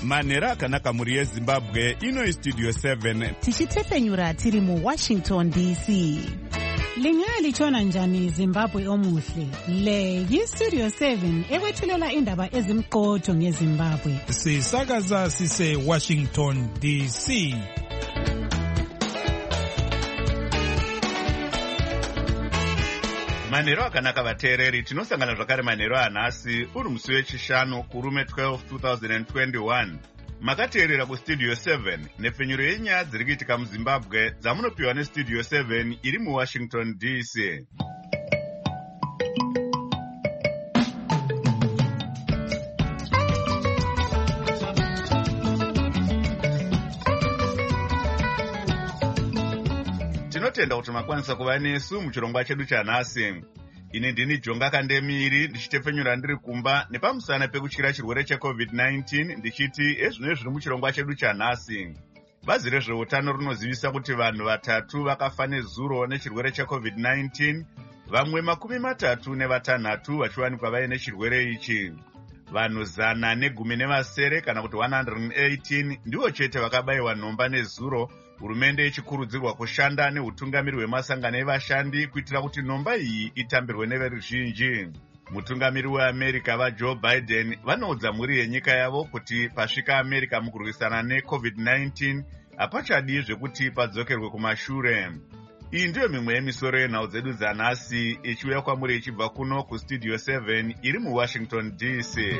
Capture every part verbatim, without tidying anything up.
manhero akanaka mhuri yezimbabwe. Ino istudio seven tichitefenyura tiri muwashington D C. Lingalitshona njani Zimbabwe omuhle? Le yistudio seven ekwethulela indaba ezimqotho ngeZimbabwe. Sisakaza sise Washington D C. manhero akanaka vateereri, tinosangana zvakare manhero anhasi uri musi wechishanu kurume twelve twenty twenty-one. Makateerera kustudio seven nepfenyuro yenyaya dziri kuitika muzimbabwe dzamunopiwa nestudio seven iri muwashington D C. Tinotenda kuti makwanisa kuva nesu muchirongwa chedu chanhasi. Ini ndini Jonga Kandemiri ndichitefenyura ndiri kumba nepamusana pekutyira chirwere checovid nineteen ndichiti ezvino zviri muchirongwa chedu chanhasi. Bazi rezveutano rinozivisa kuti vanhu vatatu vakafa nezuro nechirwere checovid nineteen, vamwe makumi matatu nevatanhatu vachiwanikwa vaine chirwere ichi. Vanhu zana negumi nevasere kana kuti one hundred eighteen ndivo chete vakabayiwa nhomba nezuro, hurumende ichikurudzirwa kushanda neutungamiri hwemasangano evashandi kuitira kuti nhomba iyi itambirwe neveruzhinji. Mutungamiri weAmerica vaJoe Biden vanoudza mhuri yenyika yavo kuti pasvika America mukurwisana necovid nineteen hapachadi zvekuti padzokerwe kumashure. Iyi ndiyo mimwe yemisoro yenhau dzedu dzanhasi ichiuya kwamuri ichibva kuno kustudio seven iri muwashington D C.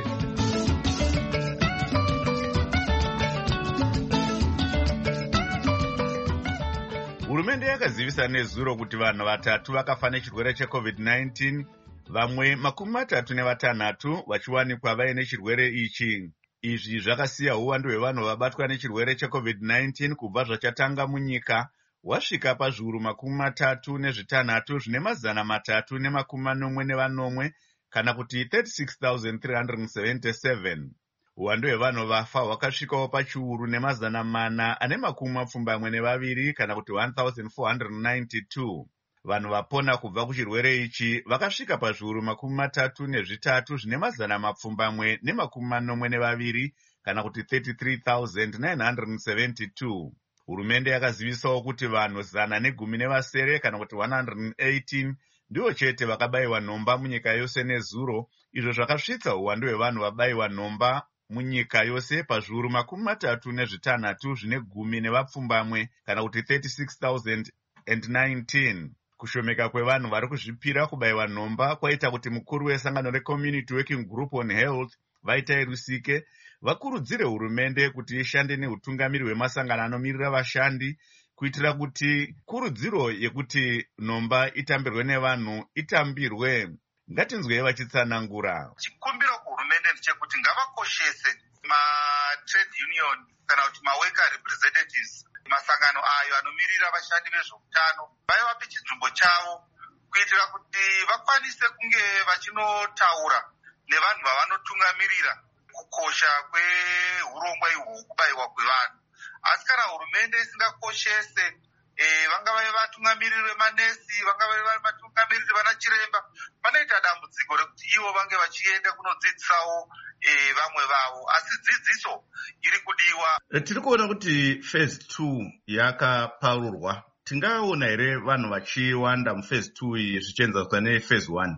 Hurumende yakazivisa nezuro kuti vanhu vatatu vakafa nechirwere checovid nineteen, vamwe makumi matatu nevatanhatu vachiwanikwa vaine chirwere ichi. Izvi zvakasiya uwandu hwevanhu vabatwa nechirwere checovid nineteen kubva zvachatanga munyika wasvika pazviuru makumi matatu nezvitanhatu zvine mazana matatu nemakumi manomwe nevanomwe kana kuti thirty-six thousand three hundred seventy-seven. Uwandu hwevanhu vafa hwakasvikawo pachiuru nemazana mana ane makumi mapfumbamwe nevaviri kana kuti one thousand four hundred ninety-two. Vanhu vapona kubva kuchirwere ichi vakasvika pazviuru makumi matatu nezvitatu zvine mazana mapfumbamwe nemakumi manomwe nevaviri kana kuti thirty-three thousand nine hundred seventy-two. Hurumende yakazivisawo kuti vanhu zana negumi nevasere kana kuti one hundred eighteen ndivo chete vakabayiwa nhomba munyika yose nezuro, izvo zvakasvitsa uwandu hwevanhu vabayiwa nhomba munyika yose pazviuru makumi matatu nezvitanhatu zvine gumi nevapfumbamwe kana kuti thirty-six thousand nineteen. Kushomeka kwevanhu vari kuzvipira kubayiwa nhomba kwaita kuti mukuru wesangano reCommunity Working Group on Health Vaitai Rusike vakurudzire hurumende kuti ishande neutungamiri hwemasangano anomirira vashandi kuitira kuti kurudziro yekuti nhomba itambirwe nevanhu itambirwe. Ngatinzwei vachitsanangura. Chikumbiro kuhurumende ndechekuti ngavakoshese ma-trade union kana kuti ma-worker representatives, masangano ayo anomirira vashandi vezveutano, vaivape chinzvimbo chavo kuitira kuti vakwanise kunge vachinotaura nevanhu vavanotungamirira kukosha kwehurongwa ihwu kubayiwa kwevanhu. Asi kana hurumende isingakoshese E, vangava vatungamiriri vemanesi, vangava vatungamiriri vanachiremba, vanoita dambudziko rekuti ivo vange vachienda kunodzidzisawo e, vamwe vavo, asi dzidziso iri kudiwa. Tiri kuona kuti phase two yakapaurwa. Tingaona here vanhu vachiwanda muphase two iyi zvichienzaswa nephase one?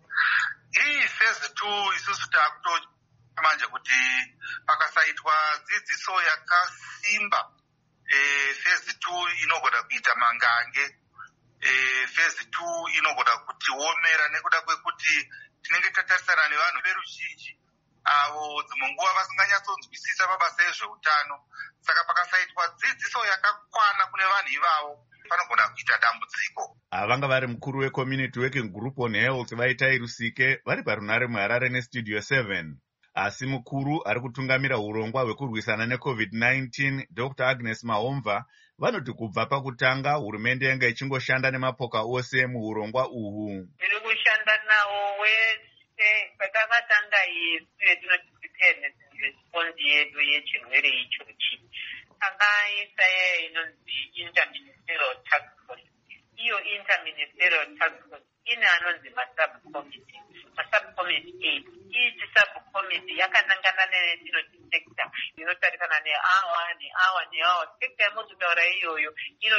Iyi phase two isusu takuto manje kuti pakasaitwa dzidziso yakasimba, E, phase two inogona kuita mangange. E, phase two inogona kuti omera nekuda kwekuti tinenge tatarisana nevanhu veruzhinji avo dzimwe nguva vasinganyatsonzwisisa mabasa ezveutano. Saka pakasaitwa dzidziso yakakwana kune vanhu ivavo panogona kuita dambudziko. Vanga vari mukuru weCommunity Working Group on Health Vaitai Rusike vari parunare muHarare nestudio seven. Asi mukuru ari kutungamira urongwa hwekurwisana necovid nineteen Doctor Agnes Mahomva vanoti kubva pakutanga hurumende yanga ichingoshanda nemapoka ose muurongwa uhu. Tiri kushanda nawo wese pakavatanga yesu yetinotipitene response yedu yechirwere ichochi. Akaisa ye inonzi interministerial task force. Iyo interministerial task force ine anonzi masubcommittee. Masubcommittee community aid. Each sub-committee yakanangana nesekta inotarisana neawa neawa neawa. Sekta yemuzitaura iyoyo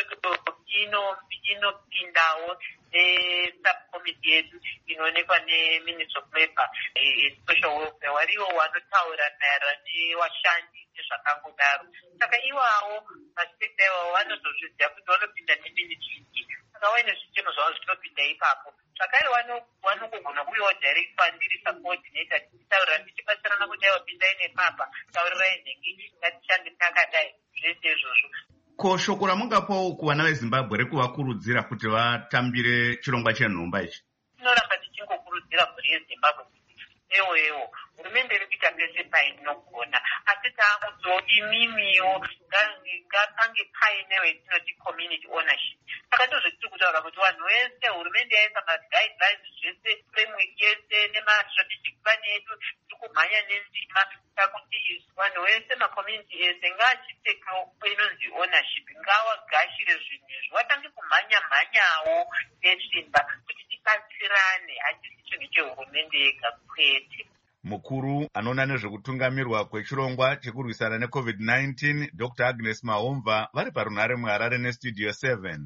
inopindawo nesubcommittee yedu inoonekwa neminister of labour, social welfare, wariwo wanotaura maererano nevashandi nezvakangodaro. Saka iwawo masekta iwawo vanozozviziva kuti vanopinda neministry iyi. Saka vaine zvitemo zvavo zvinopinda ipapo. Zvakare vanogona kuuyawo direct kwandiri subcoordinator tichitaurira tichibatsirana kuti aiwa pindai nepapa taurirai nhengi ngatishande takadai. Zvese izvozvo. Ko shoko ramungapawo kuvana veZimbabwe rekuvakurudzira kuti vatambire chirongwa chenhumba ichi? Tinoramba tichingokurudzira mhuri yeZimbabwe kuti ewo ewo hurumende iri kuita pese painogona, asi taakudziwo imimiwo ngapange painewo yatinoti community ownership. Saka ndozvetiri kutaura kuti vanhu vese hurumende yaisa maguidelines zvese, framework yese nemastrategic plan yedu tiri kumhanya nenzima takuti vanhu vese macommunity ese ngaachitekewo inonzi ownership, ngawagashire zvinhu izvi, vatange kumhanya mhanyawo nesimba kuti tibatsirane, hachisi chinhu chehurumende yega kwete. Mukuru anoona nezvekutungamirwa kwechirongwa chekurwisana necovid nineteen Doctor Agnes Mahomva vari parunhare muHarare nestudio seven.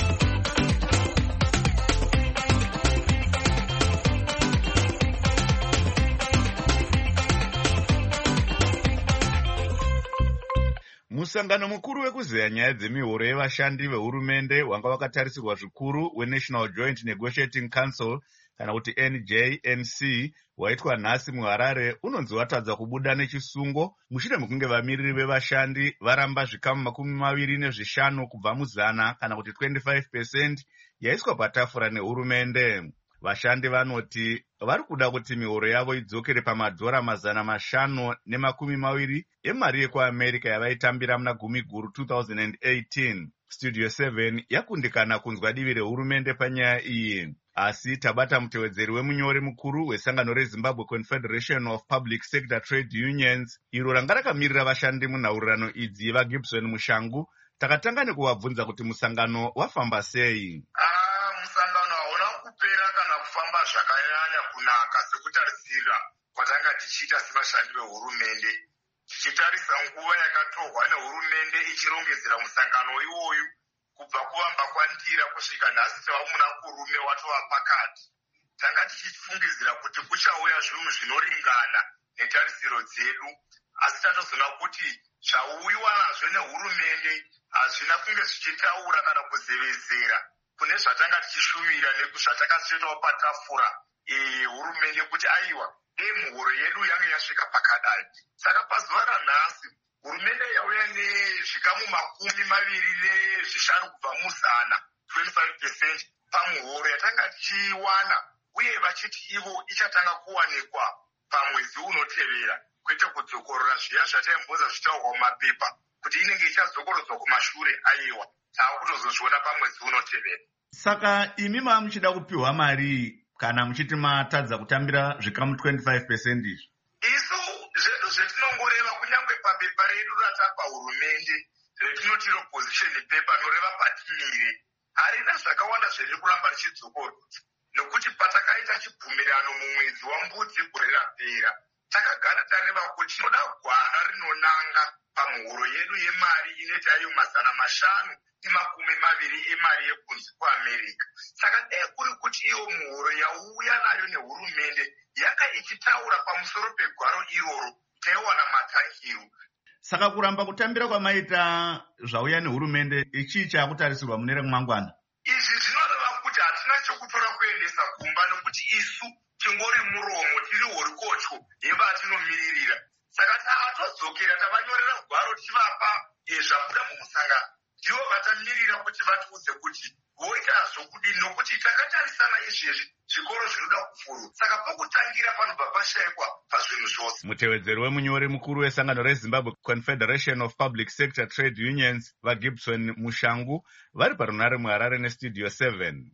Musangano mukuru wekuzeya nyaya dzemihoro yevashandi vehurumende wanga wakatarisirwa zvikuru weNational Joint Negotiating Council kana kuti N J N C waitwa nhasi muHarare unonzi watadza kubuda nechisungo mushure mekunge vamiriri vevashandi varamba zvikamu makumi maviri nezvishanu kubva muzana kana kuti twenty-five percent yaiswa patafura nehurumende. Vashandi vanoti vari kuda kuti mihoro yavo idzokere pamadhora mazana mashanu nemakumi maviri emari yekuAmerica yavaitambira muna gumi guru two thousand eighteen. Studio seven yakundikana kunzwa divi rehurumende panyaya iyi, asi tabata mutevedzeri wemunyori mukuru wesangano reZimbabwe Confederation of Public Sector Trade Unions iro ranga rakamirira vashandi munhaurirano idzi vaGibson Mushangu. Takatanga nekuvabvunza kuti musangano wafamba sei. Ah, musangano hauna kupera kana kufamba zvakanyanya kunaka sekutarisira kwatanga tichiita sevashandi vehurumende, tichitarisa nguva yakatorwa nehurumende ichirongedzera musangano iwoyu kubva kuvamba kwandira kusvika nhasi tava muna kurume watova pakati. Tanga tichifungidzira kuti kuchauya zvinhu zvinoringana netarisiro dzedu, asi tatozoona kuti zvauyiwa nazvo nehurumende hazvina kunge zvichitaura kana kuzevezera kune zvatanga tichishuvira nekuzvatakasvetawo patafura hurumende kuti aiwa dei muhoro yedu yange yasvika pakadai. Saka pazuva ranhasi hurumende yauya nezvikamu makumi maviri nezvishanu kubva muzana twenty-five percent pamuhoro yatanga tichiwana, uye vachiti ivo ichatanga kuwanikwa pamwedzi unotevera, kwete kudzokorora zviya zvataimboza zvitaurwa mumapepa kuti inenge ichadzokorodzwa kumashure. Aiwa, taakutozozviona pamwedzi unotevera. Saka imi mava muchida kupiwa mari kana muchiti matadza kutambira zvikamu twenty-five percent izvi? Isu zvedu zvetinongoreva kunyange papepa redu ratapa hurumende retinoti opposition paper noreva patimire, harina zvakawanda zviri kuramba richidzokorodzwa, nokuti patakaita chibvumirano mumwedzi wambudzi gore rapera takagara tareva kuti tinoda gwara rinonanga pamuhoro yedu yemari inoita iyo mazana mashanu nemakumi maviri emari yekunzi kuAmerica. Saka dai kuri kuti iyo muhoro yauya nayo nehurumende yanga ichitaura pamusoro pegwaro iroro, taiwana matanhiro. Saka kuramba kutambira kwamaita zvauya nehurumende ichii chaakutarisirwa mune remangwana? Izvi zvinoreva kuti hatina chokutora kuendesa kumba, nokuti isu tingori muromo tiri horikocho yevatinomirira. Saka taatodzokera tavanyorera gwaro tichivapa zvabuda mumusangano, ndivo vatamirira kuti vatiudze kuti voita zvokudini, nokuti takatarisana izvezvi zvikoro zvinoda kufurwa. Saka pokutangira panobva pashayikwa pazvinhu zvose. Mutevedzeri wemunyori mukuru wesangano reZimbabwe Confederation of Public Sector Trade Unions vaGibson Mushangu vari parunhare muHarare nestudio seven.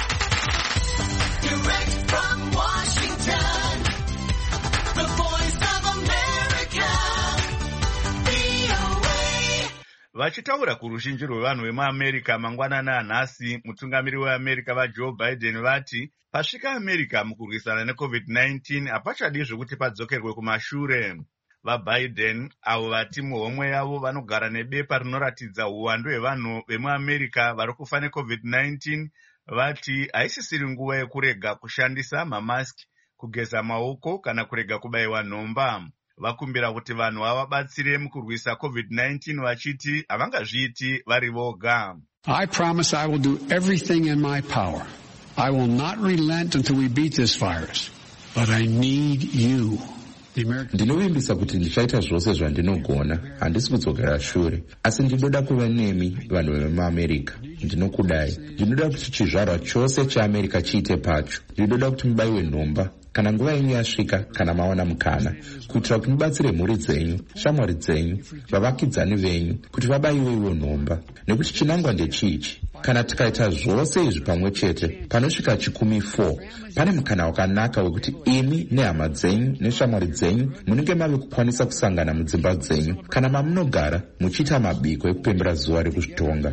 Direct from Washington, the voice of America, V O A. Vachitaura kuruzhinji rwevanhu vemuamerica mangwanani anhasi, mutungamiri weamerica vajoe Biden vati pasvika America mukurwisana necovid nineteen hapachadi zvekuti padzokerwe kumashure. VaBiden avo vati muhomwe yavo vanogara nebepa rinoratidza uwandu hwevanhu vemuamerica vari kufa necovid nineteen vati haisisiri nguva yekurega kushandisa mamaski, kugeza maoko kana kurega kubayiwa nhomba. Vakumbira kuti vanhu vavabatsire mukurwisa covid nineteen vachiti havangazviiti vari voga. I promise I will do everything in my power. I will not relent until we beat this virus. But I need you. Ndinovimbisa kuti ndichaita zvose zvandinogona, handisi kudzokera shure, asi ndinoda kuva nemi vanhu vemuamerica. Ndinokudai. Ndinoda kuti chizvarwa chose chaAmerica chiite pacho. Ndinoda kuti mubayiwe nhomba kana nguva yenyu yasvika, kana mawana mukana, kuitira kuti mubatsire mhuri dzenyu, shamwari dzenyu, vavakidzani venyu, kuti vabayiwe ivo nhomba. Nekuti chinangwa ndechichi, kana tikaita zvose izvi pamwe chete, panosvika chikumi four, pane mukana wakanaka wekuti imi nehama dzenyu neshamwari dzenyu munenge mave kukwanisa kusangana mudzimba dzenyu kana mamunogara muchiita mabiko ekupembera zuva rekuzvitonga.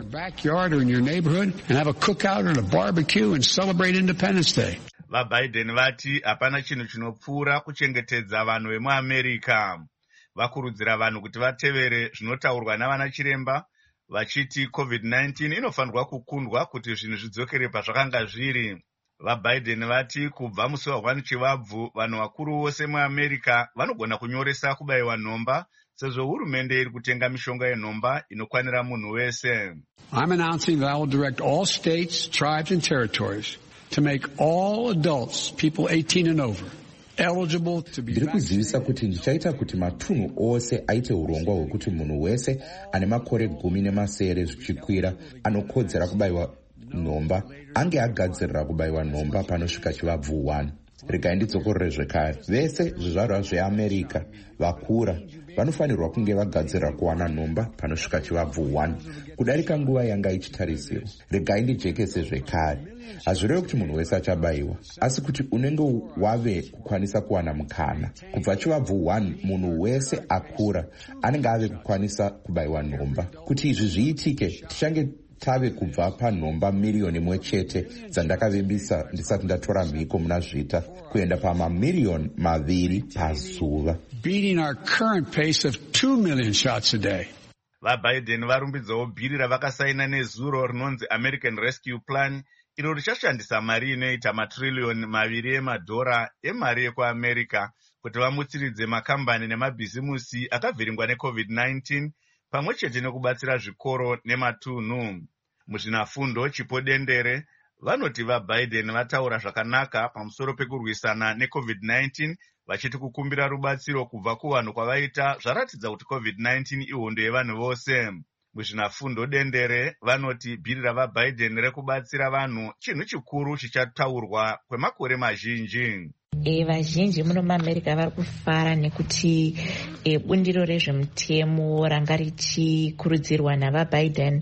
VaBiden vati hapana chinhu chinopfuura kuchengetedza vanhu vemuamerica. Vakurudzira vanhu kuti vatevere zvinotaurwa navana chiremba vachiti covid nineteen inofanirwa kukundwa kuti zvinhu zvidzokere pazvakanga zviri. VaBiden vati kubva musi wa one Chivabvu vanhu vakuru vose muamerica vanogona kunyoresa kubayiwa nhomba sezvo hurumende iri kutenga mishonga yenhomba inokwanira munhu wese. I'm announcing that I will direct all states, tribes and territories to make all adults, people eighteen and over, eligible to be Ndiri kuzivisa kuti ndichaita kuti matunhu ose aite urongwa hwekuti munhu wese ane makore gumi nemasere zvichikwira anokodzera kubayiwa nhomba ange agadzirira kubayiwa nhomba panosvika Chivabvu one. Regai ndidzokorere zvekare. Vese zvizvarwa zveAmerica vakura vanofanirwa kunge vagadzirira kuwana nhomba panosvika Chivabvu one kudarika nguva yanga ichitarisirwa. Regai ndijekese zvekare. Hazvirevi kuti munhu wese achabayiwa, asi kuti unenge wave kukwanisa kuwana mukana. Kubva Chivabvu one munhu wese akura anenge ave kukwanisa kubayiwa nhomba. Kuti izvi zviitike, tichange tave kubva panhomba miriyoni imwe chete dzandakavimbisa ndisati ndatora mhiko muna zvita kuenda pamamiliyoni maviri pazuva. Beating our current pace of two million shots a day. VaBiden varumbidzawo bhiri ravakasaina nezuro rinonzi American Rescue Plan, iro richashandisa mari inoita matririyoni maviri emadhora emari yekuamerica kuti vamutsiridze makambani nemabhizimusi akavhiringwa necovid nineteen pamwe chete nekubatsira zvikoro nematunhu. Muzvinafundo chipo dendere vanoti vaBiden vataura zvakanaka pamusoro pekurwisana necovid nineteen vachiti kukumbira rubatsiro kubva kuvanhu kwavaita zvaratidza kuti covid nineteen ihondo yevanhu vose. Muzvinafundo dendere vanoti bhiri ravaBiden rekubatsira vanhu chinhu chikuru chichataurwa kwemakore mazhinji. E, vazhinji muno muAmerica vari kufara nekuti e, bundiro rezvemutemo ranga richikurudzirwa navaBiden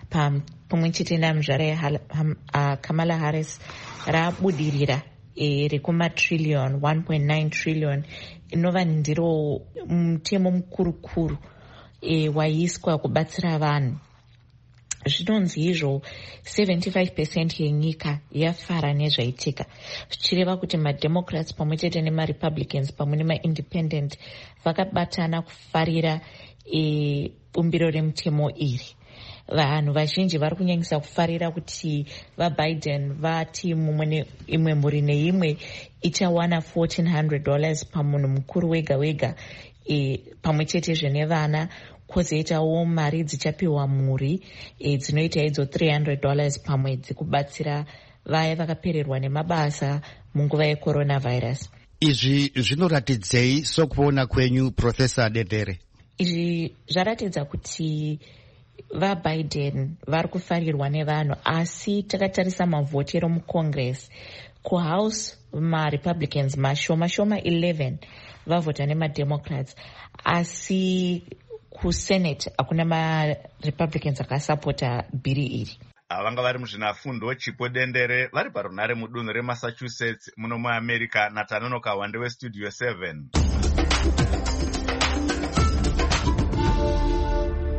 pamwe chete namuzvara Kamala Harris rabudirira e, rekumatrillion one point nine trillion inova ndiro mutemo mukurukuru e, waiswa kubatsira vanhu. Zvinonzi izvo seventy-five percent yenyika yafara nezvaitika, zvichireva kuti mademocrats pamwe chete nemarepublicans pamwe nemaindependent vakabatana kufarira e, bumbiro remutemo iri. Vanhu vazhinji vari kunyanyisa kufarira kuti vaBiden vati mumwe imwe mhuri neimwe ichawana fourteen hundred dollars pamunhu mukuru wega wega e, pamwe chetezve nevana, kwozoitawo mari dzichapiwa mhuri e, dzinoita idzo three hundred dollars pamwedzi kubatsira vaya vakapererwa nemabasa munguva yecoronavirus. Izvi zvinoratidzei sokuona kwenyu, Professor Dendere? Izvi zvaratidza kuti vaBiden vari kufarirwa nevanhu, asi takatarisa mavhotero mucongress, kuhouse marepublicans mashoma shoma eleven vavhota nemademocrats, asi kusenate hakuna marepublicans akasapota bhiri iri. Vanga vari muzvinafundo chipo dendere vari parunhare mudunhu reMassachusetts muno muAmerica. Natanonoka Wande weStudio seven.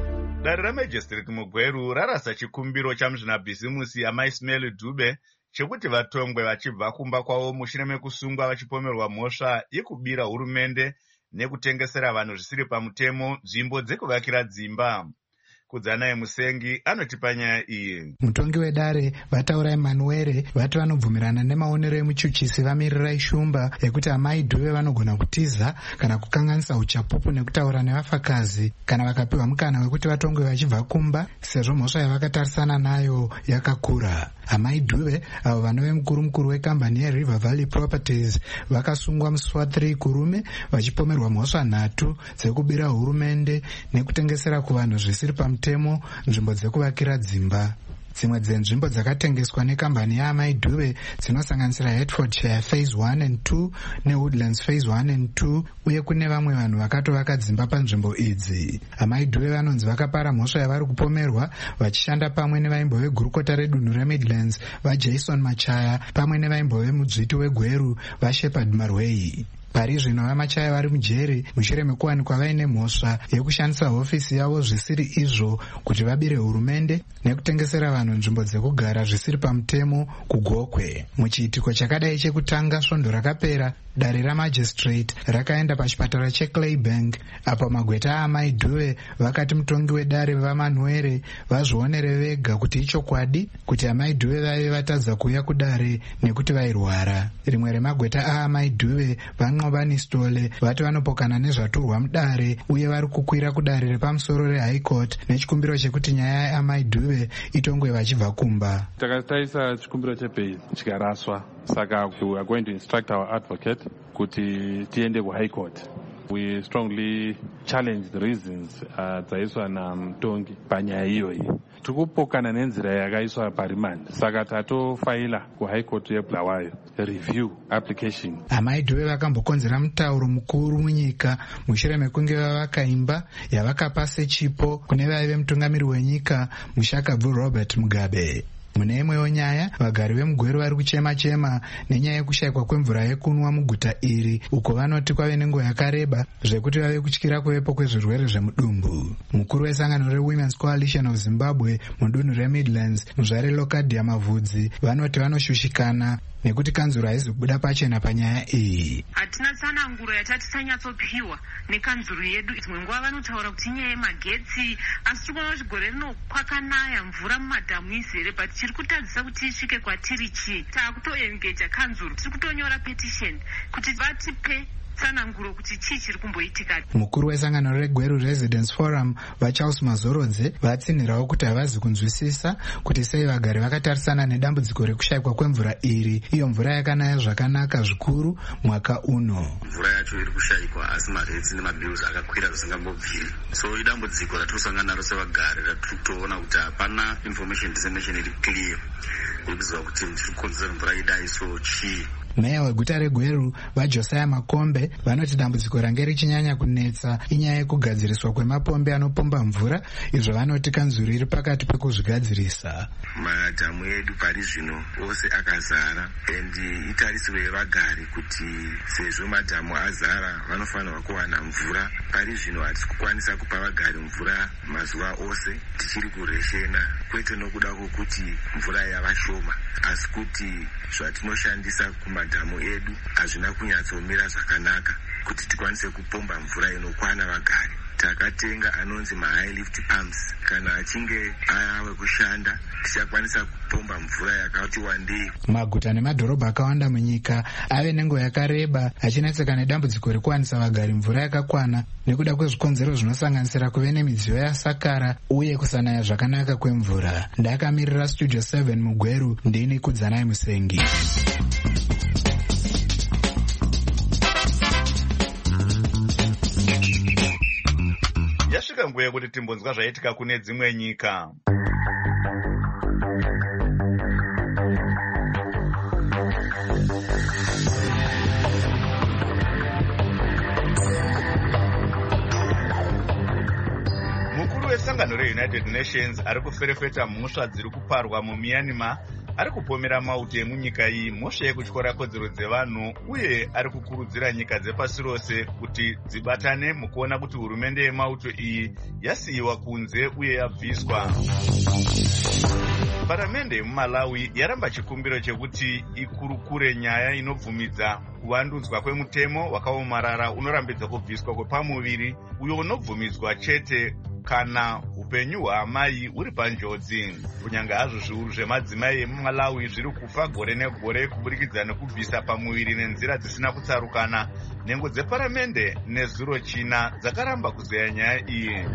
Dare ramajistrate mugweru rarasa chikumbiro chamuzvinabhizimusi amaismail dube chekuti vatongwe vachibva kumba kwavo mushure mekusungwa vachipomerwa mhosva yekubira hurumende nekutengesera vanhu zvisiri pamutemo nzvimbo dzekuvakira dzimba. Kudzanaye Musengi anotipa nyaya iyi. Mutongi wedare vataura Emanuere vati vanobvumirana nemaonero emuchuchisi vamirirai shumba yekuti amai Dube vanogona kutiza kana kukanganisa uchapupu nekutaura nevafakazi kana vakapiwa mukana wekuti vatongwe vachibva kumba sezvo mhosva yavakatarisana nayo yakakura. Amai Dube avo vanove mukuru mukuru wekambani yeRiver Valley Properties vakasungwa musi wathiri kurume vachipomerwa mhosva nhatu dzekubira hurumende nekutengesera kuvanhu zvisiri pamutemo nzvimbo dzekuvakira dzimba. Dzimwe dzenzvimbo dzakatengeswa nekambani yaamai Dube dzinosanganisira Hertfordshire Phase one and two neWoodlands Phase one and two uye kune vamwe vanhu vakatovaka dzimba panzvimbo idzi. Amai Dube vanonzi vakapara mhosva yavari kupomerwa vachishanda pamwe nevaimbove gurukota redunhu reMidlands vaJason Machaya pamwe nevaimbove mudzviti wegweru vaShepherd Marwei. Pari zvino vamachaya vari mujeri mushure mekuwanikwa vaine mhosva yekushandisa hofisi yavo zvisiri izvo kuti vabire hurumende nekutengesera vanhu nzvimbo dzekugara zvisiri pamutemo kuGokwe. Muchiitiko chakadai chekutanga svondo rakapera, dare ramajistrate rakaenda pachipatara cheClaybank apo magweta aamai Dube vakati mutongi wedare vaManuere vazvionere vega kuti ichokwadi kuti amai Dube vaive vatadza kuuya kudare nekuti vairwara. Rimwe remagweta aamai Dube Vanqobani Stole vati vanopokana nezvaturwa mudare uye vari kukwira kudare repamusoro reHigh Court nechikumbiro chekuti nyaya yaamai Dube itongwe vachibva kumba. Takataisa chikumbiro chebail chikaraswa, saka we are going to instruct our advocate kuti tiende kuHigh Court. We strongly challenge the reasons dzaiswa namutongi panyaya iyoyi. Tikupokana nenzira yakaiswa parimandi, saka tatofaila kuHigh Court yeBulawayo review application. Amai Dube vakambokonzera mutauro mukuru munyika mushure mekunge vavaka imba yavakapa sechipo kune vaive mutungamiri wenyika Mushakabvu Robert Mugabe. Mune imwewo nyaya, vagari vemugweru vari kuchema-chema nenyaya yekushayikwa kwemvura yekunwa muguta iri uko vanoti kwave nenguva yakareba zvekuti vave kutyira kuvepo kwezvirwere zvemudumbu. Mukuru wesangano reWomen's Coalition of Zimbabwe mudunhu reMidlands Muzvare Lokadia Mavhudzi vanoti vanoshushikana nekuti kanzuro haizi kubuda pachena panyaya iyi. Hatina tsananguro yatati tanyatsopiwa nekanzuro yedu. Dzimwe nguva vanotaura kuti inyaya yemagetsi, asi tikuona kuti gore rino kwakanaya mvura mumadhamu izere, but tiri kutadzisa kuti isvike kwatiri chii. Taakutoengeja kanzuro, tiri kutonyora petition kuti vatipe tsananguro kuti chii chiri kumboitika. Mukuru wesangano reGweru Residence Forum vaCharles Mazorodze vatsinhirawo kuti havazi kunzwisisa kuti sei vagari vakatarisana nedambudziko rekushayikwa kwemvura iri, iyo mvura yakanaya zvakanaka zvikuru mwaka uno. Mvura yacho iri kushayikwa asi maretsi nemabills akakwira zvisingambobviri. So idambudziko ratirosangana naro sevagari ratiri kutoona kuti hapana information dissemination iri clear yekuziva kuti chirikonzera mvura idai so chii. Meya weguta reGweru vaJosiah Makombe vanoti dambudziko range richinyanya kunetsa inyaya yekugadziriswa kwemapombi anopomba mvura, izvo vanoti kanzuro iri pakati pekuzvigadzirisa. Madhamu edu pari zvino ose akazara, and itarisiro yevagari kuti sezvo madhamu azara vanofanirwa kuwana mvura. Pari zvino hatisi kukwanisa kupa vagari mvura mazuva ose, tichiri kureshena, kwete nokuda kwokuti mvura yava shoma, asi kuti zvatinoshandisa kuma madhamu edu hazvina kunyatsomira zvakanaka kuti tikwanise kupomba mvura inokwana vagari. Takatenga anonzi mahigh lift pumps, kana achinge ave kushanda tichakwanisa kupomba mvura yakati wandei. Maguta nemadhorobha akawanda munyika ave nenguva yakareba achinetseka nedambudziko rekuwanisa vagari mvura yakakwana nekuda kwezvikonzero zvinosanganisira kuve nemidziyo yasakara uye kusanaya zvakanaka kwemvura. Ndakamirira Studio seven muGweru, ndini Kudzanayi Musengi. Yasvika nguva yekuti timbonzwa zvaitika kune dzimwe nyika. Mukuru wesangano reUnited Nations ari kuferefeta mhosva dziri kuparwa muMyanmar ari kupomera mauto emunyika iyi mhosva yekutyora kodzero dzevanhu uye ari kukurudzira nyika dzepasi rose kuti dzibatane mukuona kuti hurumende yemauto iyi yasiyiwa kunze uye yabviswa. Paramende yemuMalawi yaramba chikumbiro chekuti ikurukure nyaya inobvumidza kuvandudzwa kwemutemo wakaomarara unorambidza kubviswa kwepamuviri uyo unobvumidzwa chete kana upenyu hwaamai huri panjodzi. Kunyanga hazvo zviuru zvemadzimai emuMalawi zviri kufa gore negore kuburikidza nekubvisa pamuviri nenzira dzisina kutsarukana, nhengo dzeparamende nezuro china dzakaramba kuzeya nyaya iyi.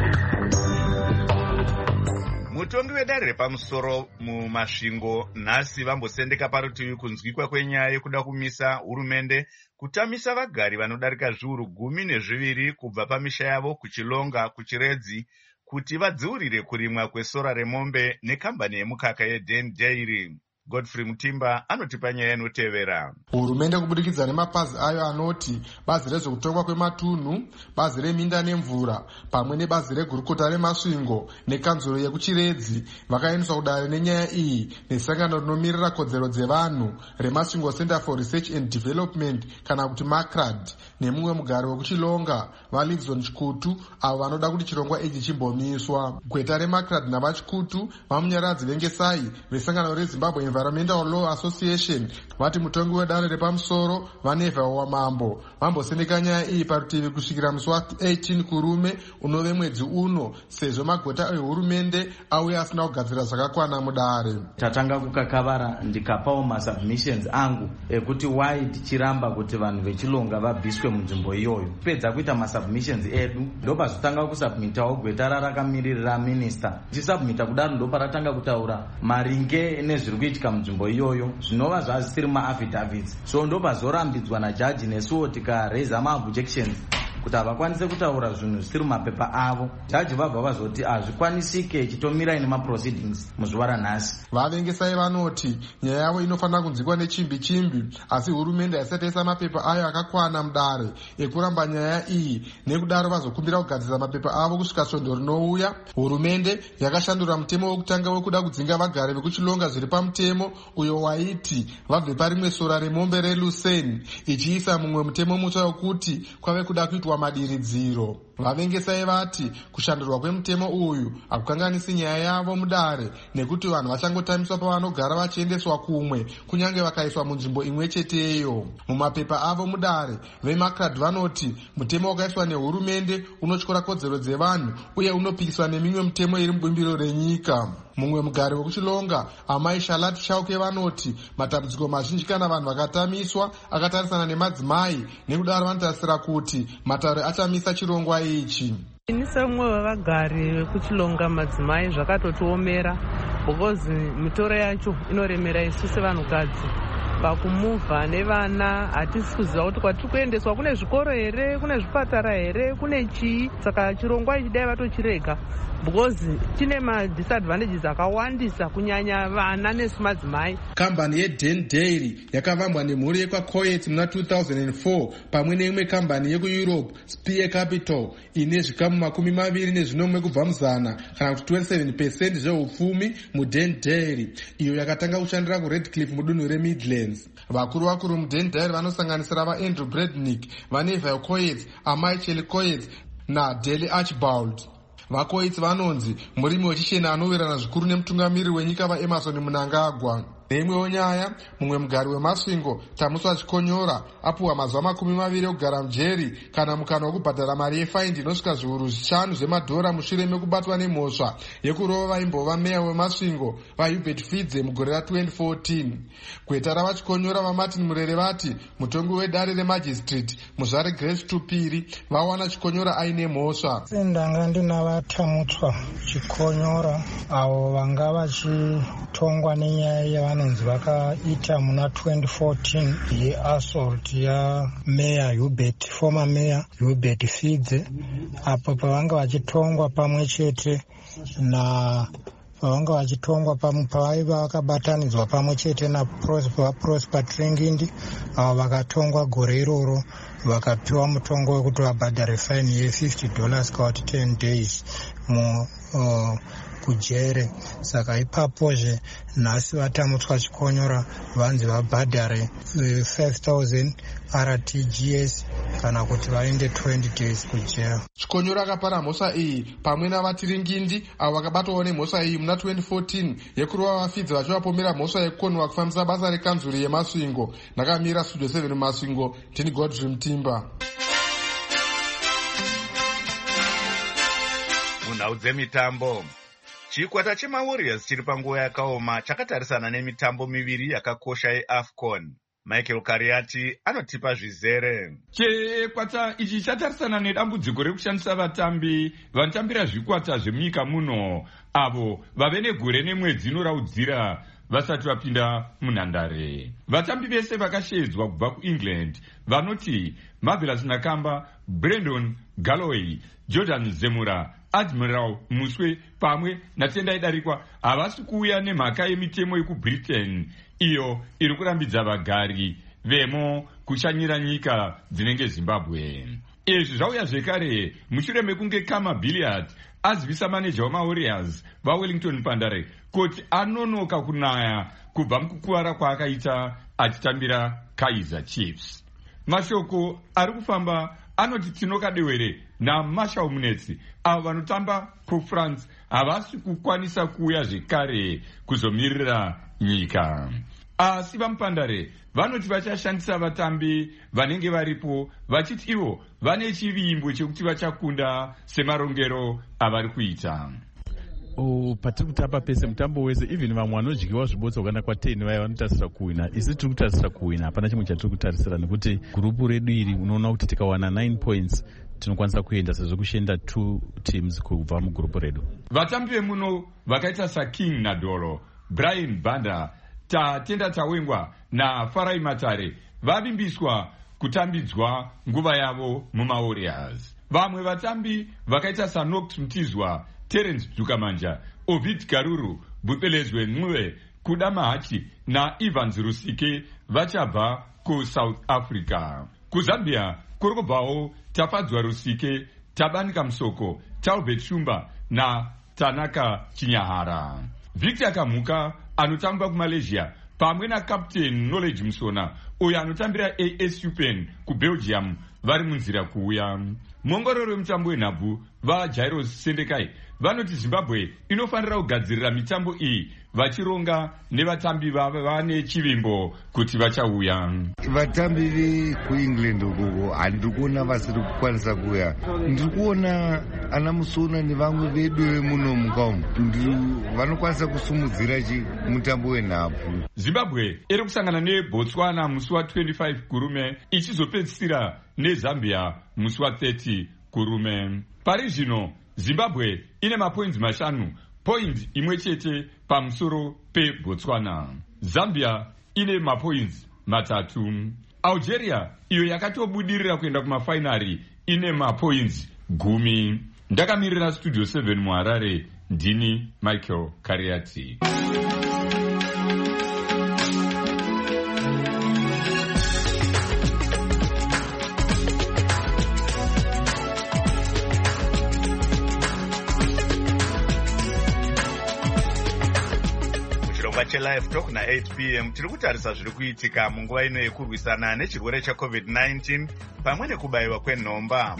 Mutongi wedare repamusoro mumasvingo nhasi vambosendeka parutivi kunzwikwa kwenyaya yekuda kumisa hurumende kutamisa vagari vanodarika zviuru gumi nezviviri kubva pamisha yavo kuchilonga kuchiredzi kuti vadziurire kurimwa kwesora remombe nekambani yemukaka yeDen Dairy. Godfrey Mutimba anotipa nyaya inotevera. Hurumende kubudikidza nemapazi ayo anoti bazi rezvekutongwa kwematunhu, bazi reminda nemvura pamwe nebazi regurukota remasvingo nekanzuro yekuchiredzi vakaendeswa kudare nenyaya iyi nesangano rinomirira kodzero dzevanhu remasvingo Center for Research and Development kana kuti MACRAD nemumwe mugari wekuchilonga vaLivingstone Chikutu avo vanoda kuti chirongwa ichi chimbomiswa. Gweta reMACRAD navachikutu vamunyaradzi vengesai vesangano reZimbabwe Environmental Law Association vati mutongi wedare repamusoro vanevha wamambo vambosendeka nyaya iyi parutivi kusvikira musi wa18 kurume unove mwedzi uno sezvo magweta ehurumende auya asina kugadzira zvakakwana mudare. Tatanga kukakavara ndikapawo masubmissions angu ekuti why tichiramba kuti vanhu vechilonga vabviswe munzvimbo iyoyo. Pedza kuita masubmissions edu ndopazotanga kusubmitawo gweta rarakamirira minister. Tisubmita kudaro ndoparatanga kutaura maringe nezviri kuitika munzvimbo iyoyo zvinova zvazvisiri maaffidavits. So ndopazorambidzwa najaji nesuwo tikaraise maobjections kuti havakwanise kutaura zvinhu zvisiri mumapepa avo. Jaji vabva vazoti hazvikwanisike chitomira ine maproceedings muzuva ranhasi. Vavengesai vanoti nyaya yavo inofanira kunzwikwa nechimbi chimbi, asi hurumende haisati yaisa mapepa ayo akakwana mudare ekuramba nyaya iyi, nekudaro vazokumbira kugadzira mapepa avo kusvika svondo rinouya. Hurumende yakashandura mutemo wekutanga wekuda kudzinga vagari vekuchilonga zviri pamutemo uyo waiti vabve parimwe sora remombe reLucen ichiisa mumwe mutemo mutsva wekuti kwave kuda kuitwa madiridziro. Vavengesai vati kushandurwa kwemutemo uyu hakukanganisi nyaya yavo mudare nekuti vanhu vachangotamiswa pavanogara vachiendeswa kumwe kunyange vakaiswa munzvimbo imwe cheteyo. Mumapepa avo mudare veMACRAD vanoti mutemo wakaiswa nehurumende unotyora kodzero dzevanhu uye unopikiswa nemimwe mutemo iri mubumbiro renyika. Mumwe mugari wekuchilonga amai Charlotte Chauke vanoti matambudziko mazhinji kana vanhu vakatamiswa akatarisana nemadzimai, nekudaro vanotarisira kuti matauro achamisa chirongwa ichi. Ini semumwe wevagari vekuchilonga madzimai zvakatotiomera because mitoro yacho inoremera isu sevanhukadzi. Pakumuvha nevana hatisi kuziva kuti kwatiri kuendeswa kune zvikoro here, kune zvipatara here, kune chii. Saka chirongwa ichi dai vatochirega because chine madisadvantages akawandisa kunyanya vana nesu madzimai. Kambani yeDen Dairy yakavambwa nemhuri yekwaCoyet muna two thousand four pamwe neimwe kambani yekuEurope Spear Capital ine zvikamu makumi maviri nezvinomwe kubva muzana kana kuti twenty-seven percent zveupfumi muDen Dairy, iyo yakatanga kushandira kuRedcliffe mudunhu reMidlands. Vakuru vakuru muDen Dairy vanosanganisira vaAndrew Brednick, vaNeville Coyet, amai Shelley Coyet naDelly Archibald. VaCoyet vanonzi murimi wechichena anoverana zvikuru nemutungamiriri wenyika vaEmerson Mnangagwa. Neimwewo nyaya, mumwe mugari wemasvingo Tamuswa Chikonyora apuwa mazuva makumi maviri ekugara mujeri kana mukana wekubhadhara mari yefaindi inosvika zviuru zvishanu zvemadhora mushure mekubatwa nemhosva yekurova vaimbova meya wemasvingo vaHubert Fidze mugore ratwenty fourteen. Gweta ravachikonyora vaMartin Murere vati mutongi wedare remajistrate muzvare Grace Tupiri vawana Chikonyora aine mhosva. Sendanga ndinavatamutswa Chikonyora avo vanga vachitongwa nenyaya yavano vanonzi vakaita muna twenty fourteen yeassault yameya Hubert, former mayor Hubert Fidze, apo pavanga vachitongwa pamwe chete na vanga vachitongwa pavaiva vakabatanidzwa pamwe chete naProsper Trengindi, avo vakatongwa gore iroro vakapiwa mutongo wekuti vabhadhare faini ye fifty dollars kauti ten days mu uh, kujere. Saka ipapozve nhasi vatamutswa chikonyora vanzi vabhadhare five thousand R T G S kana kuti vaende twenty days kujera. Chikonyora akapara mhosva iyi pamwe navatiringindi avo vakabatawo nemhosva iyi muna twenty fourteen yekuruva vafidzi vachivapomera mhosva yekukonhwa kufambisa basa rekanzuri yemasvingo. Ndakamira studio seven masvingo, ndini Godfrey Mutimba. Munhau dzemitambo, chikwata chemawarriors chiri panguva yakaoma chakatarisana nemitambo miviri yakakosha yeAFCON. Michael Kariati anotipa zvizere. Chikwata ichi chatarisana nedambudziko rekushandisa vatambi vanotambira zvikwata zvemunyika muno avo vave negore nemwedzi inoraudzira vasati vapinda munhandare. Vatambi vese vakashedzwa kubva kuEngland vanoti Marvelous Nakamba, Brandon Galloway, Jordan Zemura, Admiral Muswe pamwe naTendai Darikwa havasi kuuya nemhaka yemitemo yekuBritain iyo iri kurambidza vagari vemo kushanyira nyika dzinenge Zimbabwe. Izvi zvauya zvekare mushure mekunge Kama Billiard azivisa maneja wamaWarriors vaWellington Pandare kuti anonoka kunaya kubva mukukuvara kwaakaita achitambira Kaizer Chiefs. Mashoko ari kufamba anoti tinokadewere naMarshall Munetsi avo vanotamba kuFrance havasi kukwanisa kuuya zvekare kuzomirira nyika. Asi vaMupandare vanoti vachashandisa vatambi vanenge varipo vachiti ivo vane chivimbo chekuti vachakunda semarongero avari kuita. Oh, patiri kutamba pese mutambo wese, even vamwe vanodyiwa zvibotswa kana kwateni vaya vanotarisira kuwina, isi tiri kutarisira kuwina. Hapana chimwe chatiri kutarisira nekuti gurupu redu iri unoona kuti tikawana nine points tinokwanisa kuenda sezvo kushenda two teams kubva mugurupu redu. Vatambi vemuno vakaita saKing Nadolo, Brian Banda, Tatenda Tawengwa naFarai Matare vavimbiswa kutambidzwa nguva yavo mumaWarriors. Vamwe vatambi vakaita saNox Mtizwa, Terence Dzukamanja, Ovid Karuru, Bupelezwe Nwe, Kuda Mahachi na Evans Rusike vachabva kuSouth Africa. KuZambia kurikubvawo Tafadzwa Rusike, Tabanika Msoko, Talbert Shumba na Tanaka Chinyahara. Victor Kamuka anotamba kuMalaysia pamwe naCaptain Knowledge Musona uyo anotambira A S U Pen kuBelgium vari munzira kuuya. Muongorori wemutambo wenhabvu vaJairos Sendekai vanoti Zimbabwe inofanira kugadzirira mitambo iyi vachironga nevatambi vane chivimbo kuti vachauya. Vatambi vekuEngland uko handiri kuona vasiri kukwanisa kuuya. Ndiri kuona ana Musona nevamwe vedu vemuno mukamu vanokwanisa kusumudzira mutambo wenhabvu. Zimbabwe iri kusangana neBotswana musi wa twenty-five kurume ichizopedzisira neZambia musi wa thirty kurume. Pari zvino Zimbabwe ine mapoints mashanu, point imwe chete pamusoro peBotswana. Zambia ine mapoints matatu. Algeria iyo yakatobudirira kuenda kumafinari ine mapoints gumi. Ndakamirira studio seven muHarare, ndini Michael Kariati. Live Talk na eight p m tiri kutarisa zviri kuitika munguva ino yekurwisana nechirwere cheCovid nineteen pamwe nekubayiwa kwenhomba.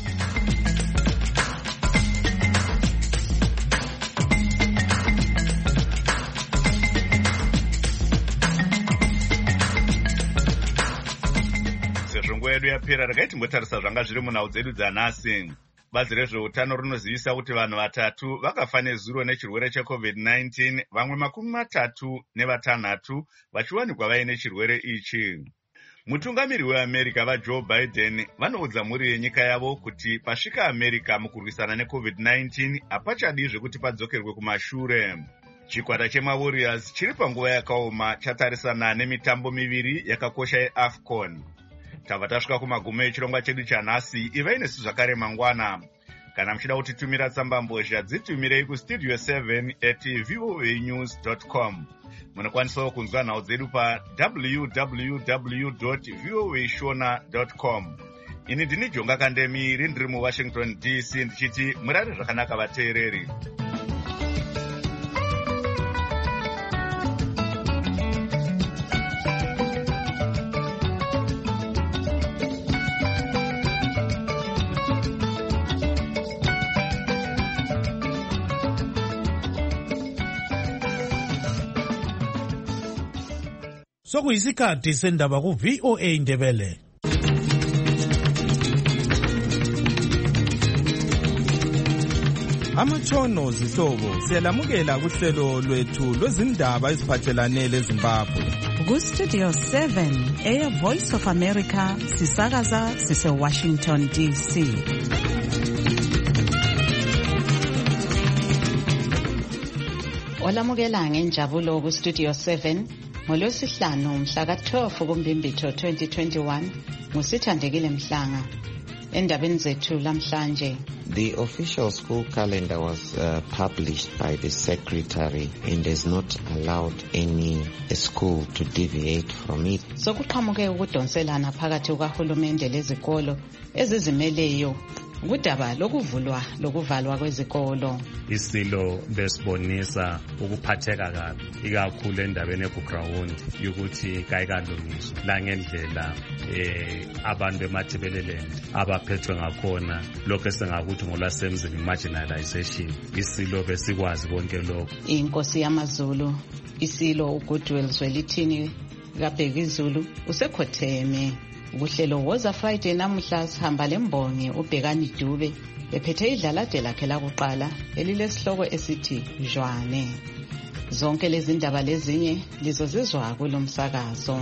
Sezvo nguva yedu yapera, regai timbotarisa zvanga zviri munhau dzedu dzanhasi. Bazi rezveutano rinozivisa kuti vanhu vatatu vakafa nezuro nechirwere cheCovid nineteen, vamwe makumi matatu nevatanhatu vachiwanikwa vaine chirwere ichi. Mutungamiri weAmerica vaJoe Biden vanoudza mhuri yenyika yavo kuti pasvika America mukurwisana neCovid nineteen hapachadi zvekuti padzokerwe kumashure. Chikwata chemaWarriors chiri panguva yakaoma chatarisana nemitambo miviri yakakosha yeAFCON. Tabva tasvika kumagumo echirongwa chedu chanhasi. Ivai nesu zvakare mangwana. Kana muchida kutitumira tsamba mbozha, dzitumirei kustudio seven at voanews dot com. Munokwanisawo kunzwa nhau dzedu pa w w w dot voashona dot com. Ini ndini Jonga Kandemi, ndiri muWashington D C ndichiti murare zvakanaka vateereri. sokuyisikhathi sendaba ku-V O A Ndebele. Amatshono zihlobo siyalamukela kuhlelo lwethu lwezindaba eziphathelane leZimbabwe. Ku-Studio seven, Air Voice of America, sisakaza sise-Washington D C. Olamukela ngenjabulo ku-Studio seven, ngolwesihlanu mhla ka-twelve kuMbimbitho twenty twenty-one, ngusithandekile Mhlanga. Endabeni zethu lamhlanje. The official school calendar was uh, published by the secretary and has not allowed any school to deviate from it. Sokuqhamuke ukudonselana phakathi kukahulumende lezikolo ezizimeleyo kudaba lokuvulwa lokuvalwa kwezikolo. Isilo besibonisa ukuphatheka kabi ikakhulu endabeni eBuground yokuthi kayikalungiswa la ngendlela eh abantu eMathebeleland abaphethwe ngakhona lokho esingakuthi ngolwasemzini marginalization. Isilo besikwazi konke lokho. Inkosi yamaZulu Isilo uGoodwill Zwelithini kaBhekizulu usekhotheme. Uhlelo woza Friday namuhla sihamba lembongi uBhekani Dube ephethe idlalade lakhe lakuqala elilesihloko esithi Jwane. Zonke lezi ndaba lezinye lizozizwa kulomsakazo.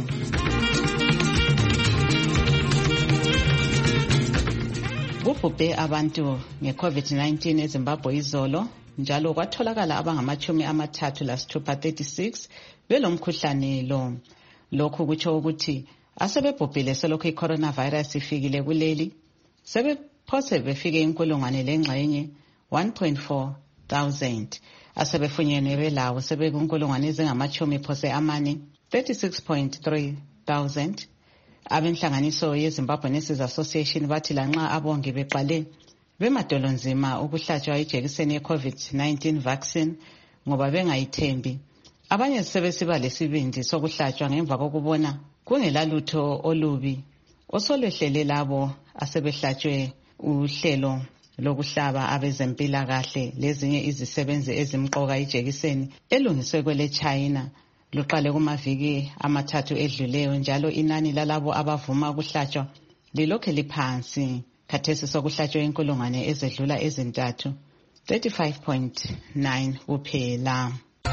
Kubhubhe abantu nge-COVID nineteen eZimbabwe izolo njalo kwatholakala abangamachumi amathathu lasithupha thirty-six belomkhuhlane lo. Lokhu kutsho ukuthi asebebhubhile selokhu i-coronavirus ifikile kuleli sebephose befike inkulungwane lengxenye one point four thousand. Asebefunyenwe belawo sebekunkulungwane ezingamachumi phose amane thirty-six point three thousand. Abenhlanganiso yeZimbabwe Nurses Association bathi lanxa abongi beqale bemadolonzima ukuhlatshwa ijekiseni ye-COVID nineteen vaccine ngoba bengayithembi, abanye sebesiba lesibindi sokuhlatshwa ngemva kokubona kungelalutho olubi osolwehlele labo asebehlatshwe uhlelo lokuhlaba abezempilakahle lezinye izisebenzi ezimqoka ijekiseni elungiswe kwele China. Luqale kumaviki amathathu edluleyo njalo inani lalabo abavuma ukuhlatshwa lilokhe liphansi. Khathesi sokuhlatshwa inkulungwane ezedlula ezintathu thirty-five point nine kuphela.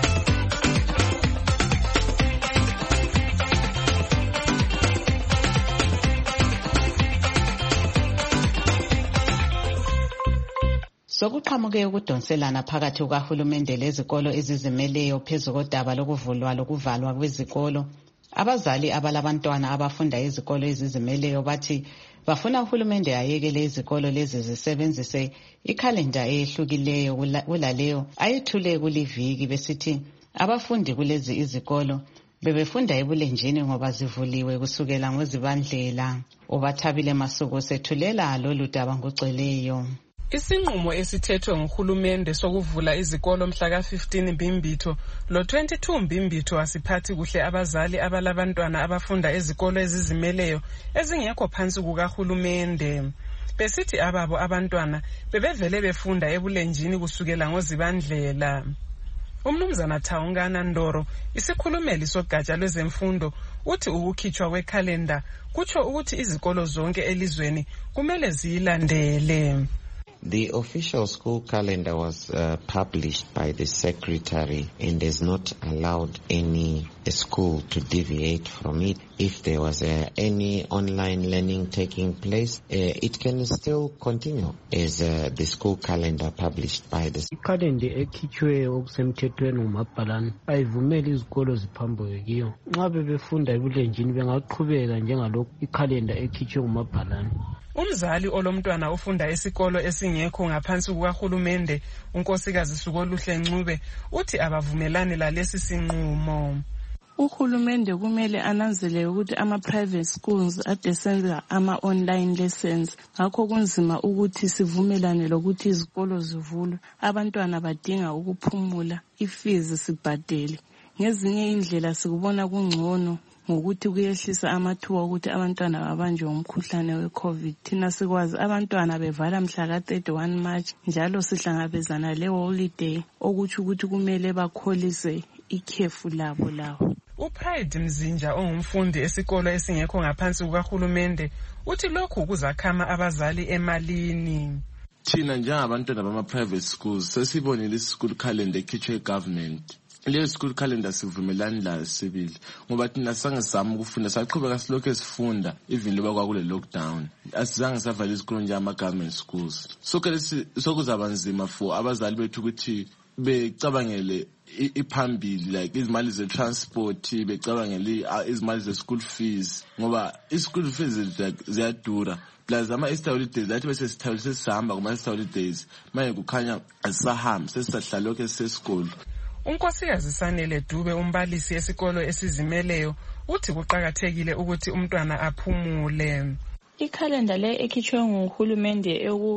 Sokuqhamuke ukudonselana phakathi kukahulumende lezikolo ezizimeleyo phezu kodaba lokuvulwa lokuvalwa kwezikolo. Abazali abalabantwana abafunda ezikolo ezizimeleyo bathi bafuna uhulumende ayekele izikolo lezi zisebenzise ikhalenda ehlukileyo kulaleyo ayithule kuliviki besithi abafundi kulezi izikolo bebefunda ebulenjini ngoba zivuliwe kusukela ngoZibandlela. Ubathabile Masuku sethulela lolu daba ngocweleyo. Isinqumo esithethwe nguhulumende sokuvula izikolo mhla ka fifteen Mbimbitho lo twenty-two Mbimbitho asiphathi kuhle abazali abalabantwana abafunda ezikolo ezizimeleyo ezingekho phansi kukahulumende. Besithi ababo abantwana bebevele befunda ebulenjini kusukela ngoZibandlela. Umnumzana Thawungana Ndoro isikhulumeli sogatsha lwezemfundo uthi ukukhitshwa kwekhalenda kutsho ukuthi izikolo zonke elizweni kumele ziyilandele. The official school calendar was uh, published by the secretary and has not allowed any school to deviate from it. If there was uh, any online learning taking place, uh, it can still continue as uh, the school calendar published by the calendar ekhitshwe okusemthethweni ngumabhalane ayivumeli izikolo ziphambuke kiyo. Nxa bebefunda ebulenjini bengaqhubeka njengalokhu ikhalenda ekhitshwe ngumabhalane. Umzali olomntwana ufunda esikolo esingekho ngaphansi kukahulumende unkosikazi Sukoluhle Ncube uthi abavumelani lalesi sinqumo. Uhulumende kumele ananzele ukuthi ama-private schools adesenza ama-online lessons ngakho kunzima ukuthi sivumelane lokuthi izikolo zivulwe. Abantwana badinga ukuphumula, ifees sibhadele. Ngezinye indlela sikubona kungcono ngokuthi kuyehlisa amathuba ukuthi abantwana babanjwe umkhuhlane we-COVID. Thina sikwazi abantwana bevala mhla ka thirty-one March njalo sihlangabezana le holiday okuthi ukuthi kumele bakholise ikhefu labo lawo. uPride Mzinja ongumfundi esikolo esingekho ngaphansi kukahulumende uthi lokhu kuzakhama abazali emalini. Thina njengabantwana bama-private schools sesibonile i-school calendar ekhitshwe government. Leyo school calendar sivumelani layo sibili ngoba thina sangesami ukufunda saqhubeka silokhu esifunda even loba kwakule lockdown. Asizange savala isikolo njengama-government schools. Sokele sokuzaba nzima for abazali bethu ukuthi becabangele iphambili like izimali ze-transport, becabangele izimali ze-school fees ngoba i-school fees ziyadura. Plus ama-Easter holidays lathi bese sithawule sesihamba kuma-Easter holidays manje kukhanya asisahambi sesisahlala lokhu esisesikolo. Unkosikazi Sanele Dube umbalisi esikolo esizimeleyo uthi kuqhakathekile ukuthi umntwana aphumule. Ikhalenda le ekhitshwe nguhulumende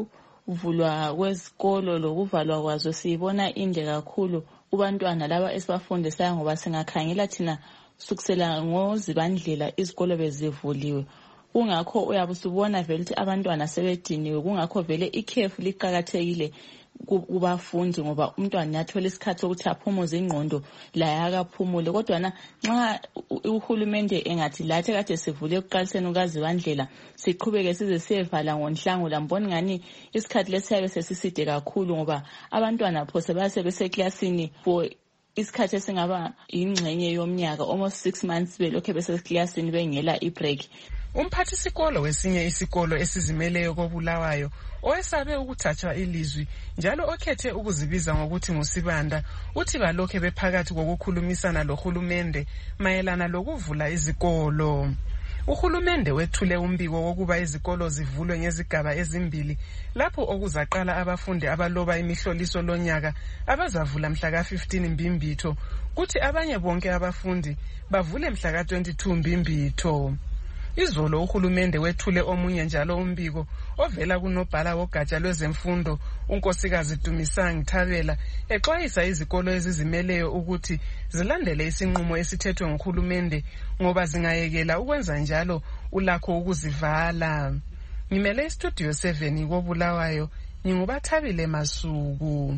ekuvulwa kwezikolo lokuvalwa kwazo siyibona inde kakhulu kubantwana laba esibafundisayo ngoba singakhangela thina sukusela ngoZibandlela izikolo bezivuliwe. Kungakho uyabusubona vele ukuthi abantwana sebediniwe, kungakho vele ikhefu liqhakathekile kubafundi ngoba umntwana yathola isikhathi sokuthi aphumuze ingqondo la yakaphumule. Kodwa na nxa uhulumende engathi lathi kade sivule ekuqaliseni ukaZibandlela siqhubeke size siyevala ngoNhlangula lamboni ngani isikhathi lesiyabe sesiside kakhulu ngoba abantwana phose base beseklasini for isikhathi esingaba ingxenye yomnyaka almost six months belokho beseklasini bengela ibreak. Umphathi sikolo wesinye isikolo esizimeleyo koBulawayo owesabe ukuthathwa ilizwi njalo okhethe ukuzibiza ngokuthi nguSibanda uthi balokho bephakathi kokukhulumisana lohulumende mayelana lokuvula izikolo. Uhulumende wethule umbiko wokuba izikolo zivulwe ngezigaba ezimbili lapho okuzaqala abafundi abaloba imihloliso lonyaka abazavula mhla ka fifteen Mbimbitho kuthi abanye bonke abafundi bavule mhla ka twenty-two Mbimbitho. Izolo uhulumende wethule omunye njalo umbiko ovela kunobhala wogatsha lwezemfundo unkosikazi Dumisang Thabela exwayisa izikolo ezizimeleyo ukuthi zilandele isinqumo esithethwe nguhulumende ngoba zingayekela ukwenza njalo ulakho ukuzivala. Ngimele istudio seven koBulawayo ngingubaThabile Masuku.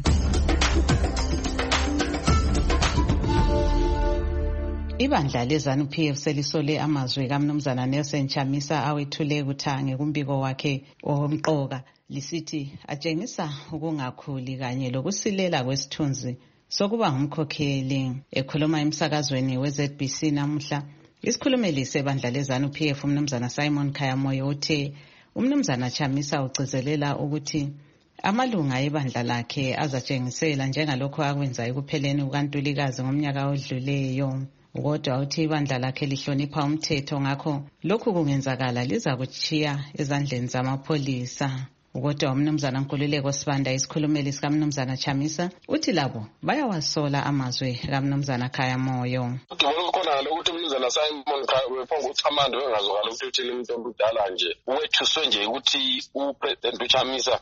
Ibandla leZANU P F selisole amazwi kaMnumzana Nelson Chamisa awethule kuthange kumbiko wakhe omqoka lisithi atshengisa ukungakhuli kanye lokusilela kwesithunzi sokuba ngumkhokheli. Ekhuluma emsakazweni we-Z B C namuhla isikhulumeli sebandla leZANU P F uMnumzana Simon Khayamoyo uthe uMnumzana Chamisa ugcizelela ukuthi amalunga ebandla lakhe azatshengisela njengalokho akwenza ekupheleni kukaNtulikazi ngomnyaka odluleyo. Kodwa uthi ibandla lakhe lihlonipha umthetho ngakho lokhu kungenzakala liza kuchiya ezandleni zamapholisa. Kodwa uMnumzana Nkululeko Sibanda isikhulumeli sikaMnumzana Chamisa uthi labo bayawasola amazwi kaMnumzana Khayamoyo. Khona lokuthi uMnumzana Simon Khayamoyo uThamando engazokala ukuthi uthini umuntu omdala nje wethuswe nje ukuthi uPresident uChamisa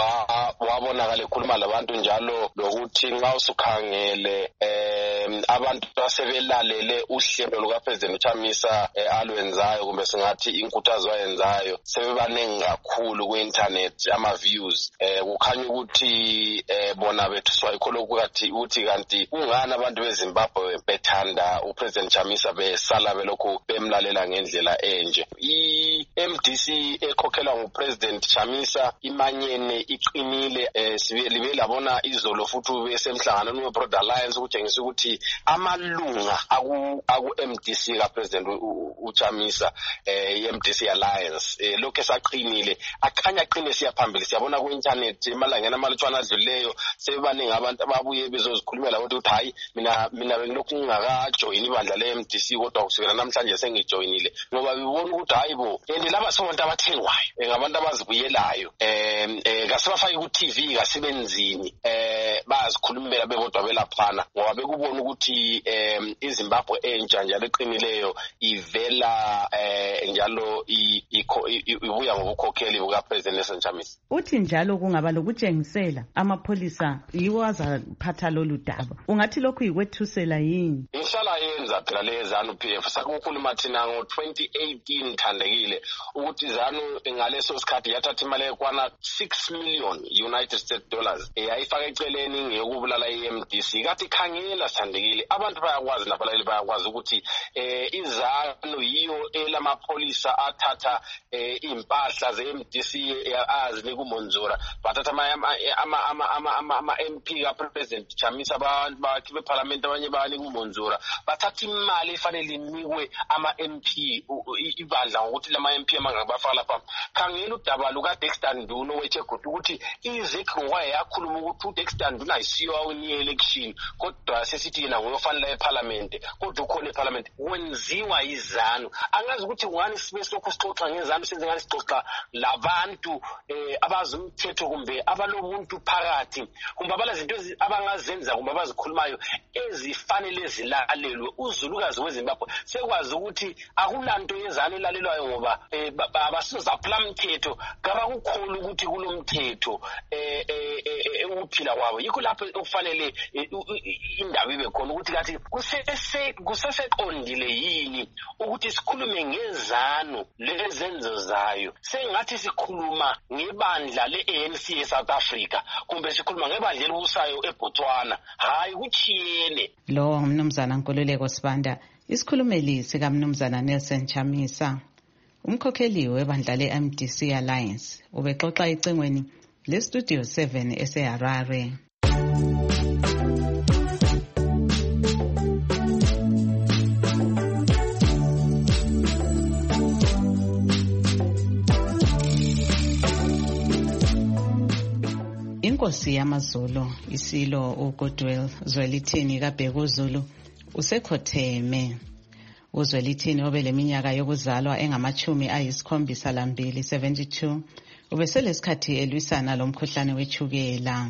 wabonakala ekhuluma labantu njalo lokuthi nxa usukhangele abantu basebelalele uhlelo lukaPresident uChamisa alwenzayo kumbe singathi inkuthazo ayenzayo sebebaningi kakhulu ku-internet ama-views kukhanya ukuthi bona bethuswa yikho lokhu kathi uthi kanti kungani abantu beZimbabwe bethanda uPresident Chamisa besala belokhu bemlalela ngendlela enje. I-M D C ekhokhelwa nguPresident Chamisa imanyene iqinile libe labona izolo futhi besemhlanganweni we-Broad Alliance ukutshengisa ukuthi amalunga aku-M D C kaPresident uChamisa i-M D C Alliance lokhu esaqinile akhanya aqine siyaphambili siyabona ku-internet emalangeni amalutshwana adluleyo sebebaningi abantu ababuye bezozikhulumela ukuthi hayi mina mina bengilokhu ngingakajoyini ibandla le-M D C kodwa kusukela namhlanje sengijoyinile ngoba bibona ukuthi hayi bo and laba somuntu abathengwayo ngabantu abazibuyelayo um kasibafake ku-T V kasibenzini um bayazikhulumela bebodwa belaphana ngoba bekubona ukuthi um iZimbabwe entsha njalo eqinileyo ivela um njalo ibuya ngobukhokheli bukaPresident Nelson Chamisa. Uthi njalo kungaba lokutshengisela amapholisa yiwo azaphatha lolu daba. Ungathi lokhu yikwethusela yini? Inhlala yenza phela le ZANU P F sakukhuluma thina ngo twenty eighteen thandekile ukuthi ZANU ngaleso sikhathi yathatha imali ekwana six million United States dollars eyayifaka eceleni ngeyokubulala i M D C. Kathi khangela thandekile abantu bayakwazi nabalaleli bayakwazi ukuthi eh iZANU yiyo elamapolisa athatha impahla ze M D C azinika uMonzura bathatha ama ama ama ama M P ka President Chamisa abantu bakhe beParliament abanye banika uMonzura bathatha imali efanele inikwe ama M P ibandla ukuthi lama M P amangabafaka lapha. Khangela udaba luka Dexter Nduna wechegoda ukuthi izikho wayakhuluma ukuthi uDexter Nduna ayisiyo awuni election kodwa sesithi yena ngofanele eParliament kodwa ukhona eParliament wenziwa iZANU. Angazi ukuthi ngani sibe lokho sixoxa ngeZANU senze ngani sixoxa labantu abazumthetho kumbe abalomuntu phakathi kumbe abala izinto abangazenza kumbe abazikhulumayo ezifanele zilalelwe. uZulukazi weZimbabwe sekwazi ukuthi akulanto yeZANU elalelwayo ngoba abasizaphula umthetho ngaba kukhona ukuthi kulomthetho ukuphila kwabo. Yikho lapho okufanele indaba ibe khona ukuthi kathi kusese kuseseqondile yini ukuthi sikhulume ngeZANU lezenzo zayo sengathi sikhuluma ngebandla le-A N C eSouth Africa kumbe sikhuluma ngebandla elibusayo eBotswana. Hayi kuchiyene. Lo umnumzana Nkululeko Sibanda isikhulumeli sika mnumzana Nelson Chamisa umkhokheli webandla le-M D C Alliance ubexoxa icengweni le-Studio seven eseHarare. Inkosi yamaZulu isilo uGoodwill Zwelithini kaBhekuzulu usekhotheme. uZwelithini obeleminyaka yokuzalwa engamachumi ayisikhombisa lambili seventy-two ubeselesikhathi elwisana lomkhuhlane wechukela.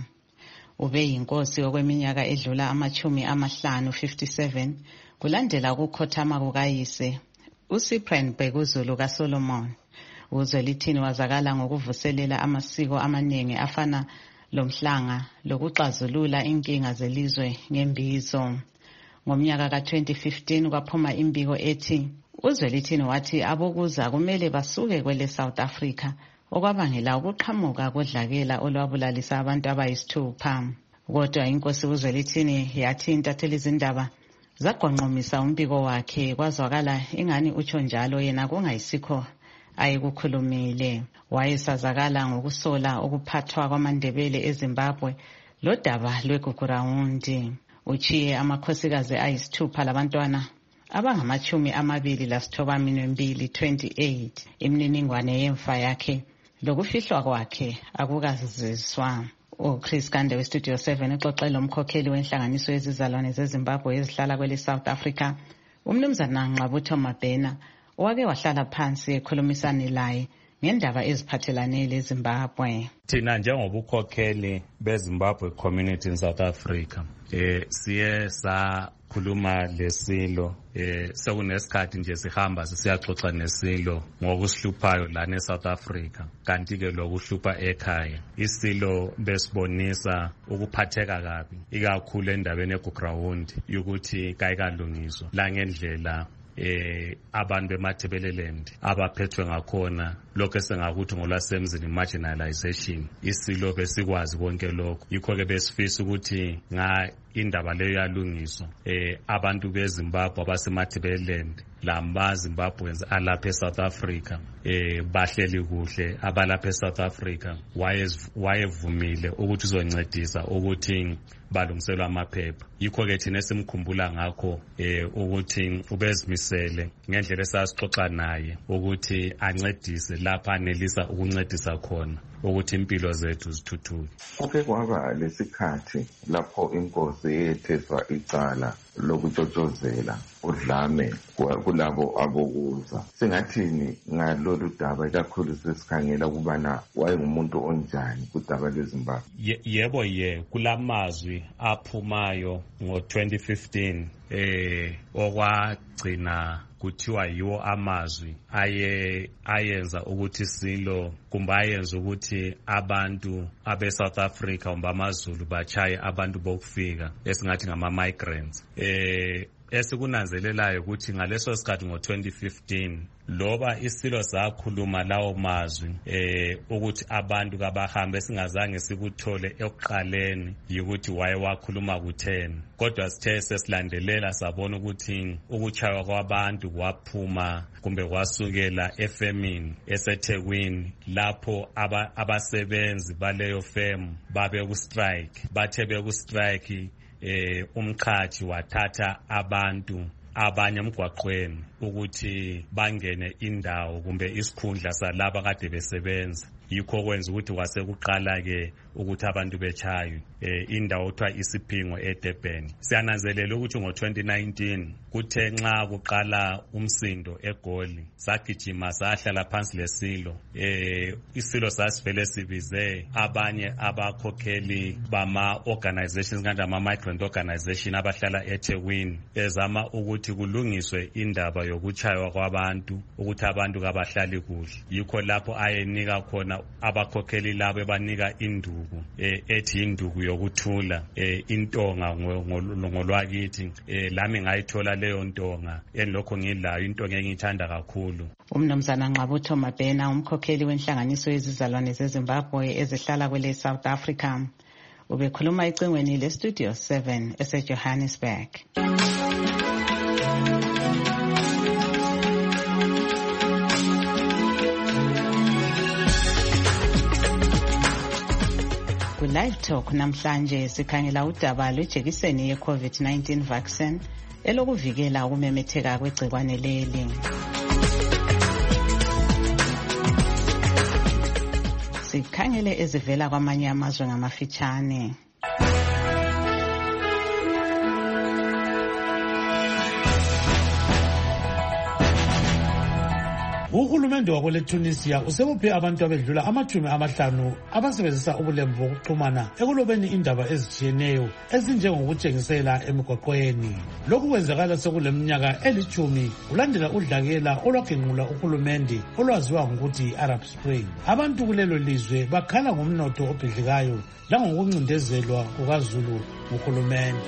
Ube yinkosi okweminyaka edlula amachumi amahlanu fifty-seven kulandela ukukhothama kukayise uCyprian Bhekuzulu kaSolomon. uZwelithini wazakala ngokuvuselela amasiko amaningi afana lomhlanga lokuxazulula inkinga zelizwe ngembizo. Ngomnyaka ka twenty fifteen kwaphuma imbiko ethi uZwelithini wathi abokuza kumele basuke kwele South Africa okwabangela ukuqhamuka kodlakela olwabulalisa abantu abayisithupha. Kodwa inkosi uZwelithini yathi intatheli izindaba zaqonqomisa umbiko wakhe kwazwakala ingani utsho njalo yena kungayisikho ayekukhulumile. Wayesazakala ngokusola ukuphathwa kwamaNdebele eZimbabwe lodaba lweGugurawundi. Uchiye amakhosikazi ayisithupha labantwana abangamachumi amabili lasithoba minwembili twenty-eight. Imininingwane yemfa yakhe lokufihlwa kwakhe akukaziziswa. uChris Kande weStudio seven uxoxela umkhokheli wenhlanganiso yezizalwane zeZimbabwe ezihlala kwele South Africa umnumzana Nqabutho Mabhena owake wahlala phansi ekhulumisana laye ngendaba eziphathelane leZimbabwe. Thina njengobukhokheli beZimbabwe community in South Africa eh siye sakhuluma lesilo eh sekunesikhathi nje sihamba sisiyaxoxa nesilo ngokusihluphayo lana eSouth Africa kanti ke lokuhlupha ekhaya. Isilo besibonisa ukuphatheka kabi ikakhulu endabeni eGugurawundi ukuthi kayikalungiswa la ngendlela eh abantu beMathebeleland abaphethwe ngakhona lokho esengakuthi ngolwasemzini marginalization. Isilo besikwazi konke lokho yikho ke besifisa ukuthi nga indaba leyo yalungiswa eh abantu beZimbabwe abasemathebeleland lamba Zimbabweans alapha eSouth Africa eh bahleli kuhle abalapha eSouth Africa wayevumile ukuthi uzoncedisa ukuthi balungiselwa amaphepha. Yikho ke thina simkhumbula ngakho eh ukuthi ubezimisele ngendlela esasixoxa naye ukuthi ancedise lapha anelisa ukuncedisa khona ukuthi impilo zethu zithuthuke. Kuke kwaba lesikhathi lapho inkosi eyetheswa icala lokutshotshozela udlame kulabo abokuza. Singathini ngalolu daba kakhulu sesikhangela kubana wayengumuntu onjani kudaba leZimbabwe? Yebo ye kulamazwi aphumayo ngo twenty fifteen eh okwagcina kuthiwa yiwo amazwi aye ayenza ukuthi silo kumbe ayenza ukuthi abantu abe South Africa kumbe amaZulu bachaye abantu bokufika esingathi ngama migrants. eh esikunanzelelayo ukuthi ngaleso sikhathi ngo twenty fifteen loba isilo sakhuluma lawo mazwi eh ukuthi abantu kabahambe singazange sikuthole ekuqaleni yikuthi waye wakhuluma ku ten, kodwa sithe sesilandelela sabona ukuthi ukuchaywa kwabantu kwaphuma kumbe kwasukela efemini eseThekwini lapho aba, abasebenzi baleyo firm babe ku strike. Bathe beku strike eh umqhathi wathatha abantu abanye emgwaqweni ukuthi bangene indawo kumbe isikhundla salaba kade besebenza. Yikho kwenza ukuthi kwasekuqala ke ukuthi abantu bechaywe eh indawo kuthiwa isiphingo eDurban. Siyananzelela ukuthi ngo twenty nineteen kuthe nxa kuqala umsindo eGoli sagijima sahlala phansi lesilo eh isilo sasivele sibize abanye abakhokheli bama organizations kanti ama migrant organization abahlala eThekwini ezama ukuthi kulungiswe indaba yokuchaywa kwabantu ukuthi abantu kabahlali kuhle. Yikho lapho ayenika khona abakhokheli labo ebanika induku eh ethi induku yokuthula eh intonga ngolwakithi eh lami ngayithola leyo ntonga enilokho ngilayo intonga engiyithanda kakhulu. Umnumzana Nqabutho Mabhena umkhokheli wenhlanganiso yezizalwane zeZimbabwe ezihlala kwele South Africa ubekhuluma ecingweni le Studio seven ese Johannesburg. Live Talk namhlanje sikhangela udaba lwejekiseni ye COVID nineteen vaccine elokuvikela ukumemetheka kwegcikwane leli. Sikhangele ezivela kwamanye amazwe ngamafitshane. Uhulumende wakwele Tunisia usebuphe abantu abedlula amachumi amahlanu abasebenzisa ubulembu bokuxhumana ekulobeni indaba ezitshiyeneyo ezinjengokutshengisela emigwaqweni. Lokhu kwenzakala sekuleminyaka elichumi kulandela udlakela olwagenqula uhulumende olwaziwa ngokuthi Arab Spring. Abantu kulelo lizwe bakhala ngomnotho obhidlikayo langokuncindezelwa kukaZulu uhulumende.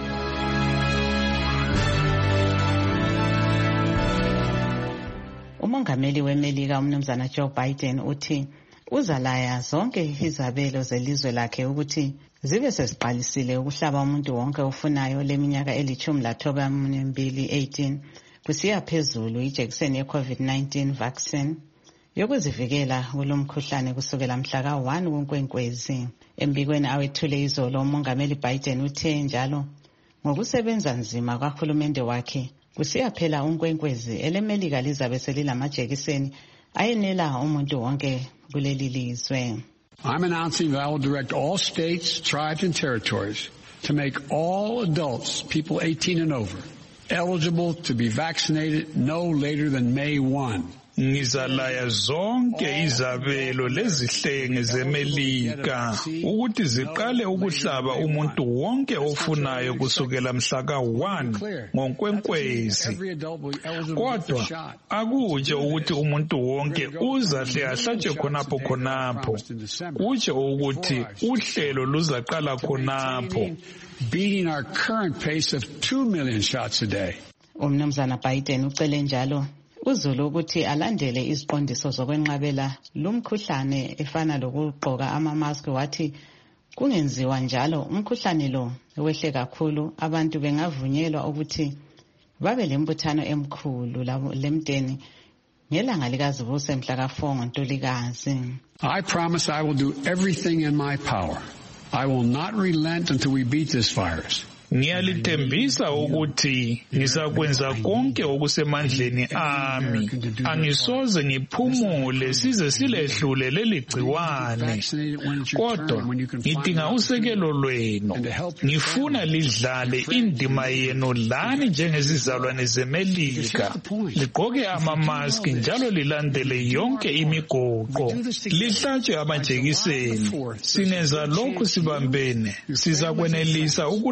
Umongameli weMelika umnumzana Joe Biden uthi uzalaya zonke izabelo zelizwe lakhe ukuthi zibe sesiqalisile ukuhlaba umuntu wonke ofunayo leminyaka elichumi lathoba mbili eighteen kusiya phezulu ijekiseni ye COVID nineteen vaccine yokuzivikela kulomkhuhlane kusukela mhla ka one kuNkwenkwezi. Embikweni awethule izolo umongameli Biden uthe njalo ngokusebenza nzima kahulumende wakhe kusiya phela uNkwenkwezi eleMelika lizabe selilamajekiseni ayenela umuntu wonke kuleli lizwe. I'm announcing that I will direct all states, tribes and territories to make all adults, people eighteen and over, eligible to be vaccinated no later than May first. Ngizalaya zonke izabelo lezihlenge zeMelika ukuthi ziqale ukuhlaba umuntu wonke ofunayo kusukela mhla ka one ngoNkwenkwezi. Kodwa akutshe ukuthi umuntu wonke uzahle ahlatshwe khonapho khonapho. Kutshe ukuthi uhlelo luzaqala khonapho. Beating our current pace of two million shots a day. Umnumzana Biden ucele njalo uzulu ukuthi alandele iziqondiso zokwenqabela lumkhuhlane efana lokugqoka ama-mask. Wathi kungenziwa njalo umkhuhlane lo wehle kakhulu abantu bengavunyelwa ukuthi babe lembuthano emkhulu lemdeni ngelanga likazibuse mhla ka four ngoNtulikazi. I promise I will do everything in my power. I will not relent until we beat this virus. Ngiyalithembisa ukuthi ngizakwenza konke okusemandleni ami. Angisoze ngiphumule size silehlule leli gciwane. Kodwa ngidinga usekelo lwenu. Ngifuna lidlale indima yenu lani njengezizalwane zeMelika. Ligqoke ama-mask njalo lilandele yonke imigoqo. Lihlatshwe amajekiseni. Singenza lokhu sibambene. Sizakwenelisa ukunanza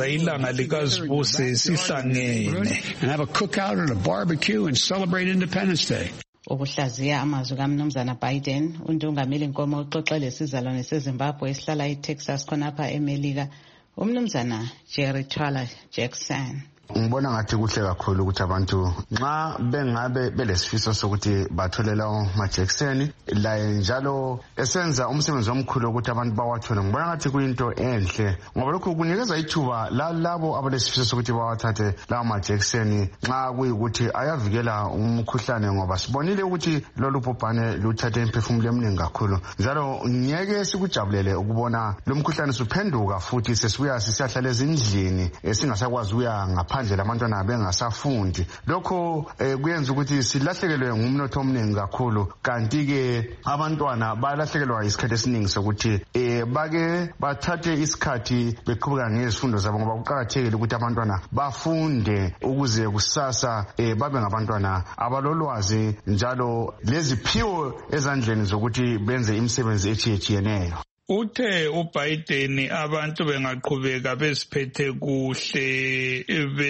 ilanga likazibuse sihlangene. And have a cookout and a barbecue and celebrate Independence Day. Ukuhlaziya amazwi kaMnumzana Biden, uNdungameli Nkomo uxoxe lesizalwane seZimbabwe esihlala eTexas khonapha eMelika, uMnumzana Jerry Twala Jackson. Ngibona ngathi kuhle kakhulu ukuthi abantu nxa bengabe belesifiso sokuthi batholela amajekiseni la njalo esenza umsebenzi omkhulu ukuthi abantu bawathole. Ngibona ngathi kuyinto enhle ngoba lokho kunikeza ithuba lalabo abalesifiso sokuthi bawathathe lawo majekiseni nxa kuyikuthi ayavikela umkhuhlane, ngoba sibonile ukuthi lolu bhubhane luthathe imphefumulo eminingi kakhulu. Njalo ngeke sikujabulele ukubona lo mkhuhlane suphenduka futhi sesibuya sisiyahlala ezindlini esingasakwazi ukuya ngapha nje labantwana bengasafundi. Lokho kuyenza ukuthi silahlekelwe ngumnotho omningi kakhulu, kanti ke abantwana balahlekelwa isikhathi esiningi sokuthi eh bake bathathe isikhathi beqhubeka ngezifundo zabo, ngoba kuqakathekile ukuthi abantwana bafunde ukuze kusasa eh babe ngabantwana abalolwazi njalo leziphiwo ezandleni zokuthi benze imisebenzi ethiyeneyo. Uthe uBiden abantu bengaqhubeka besiphethe kuhle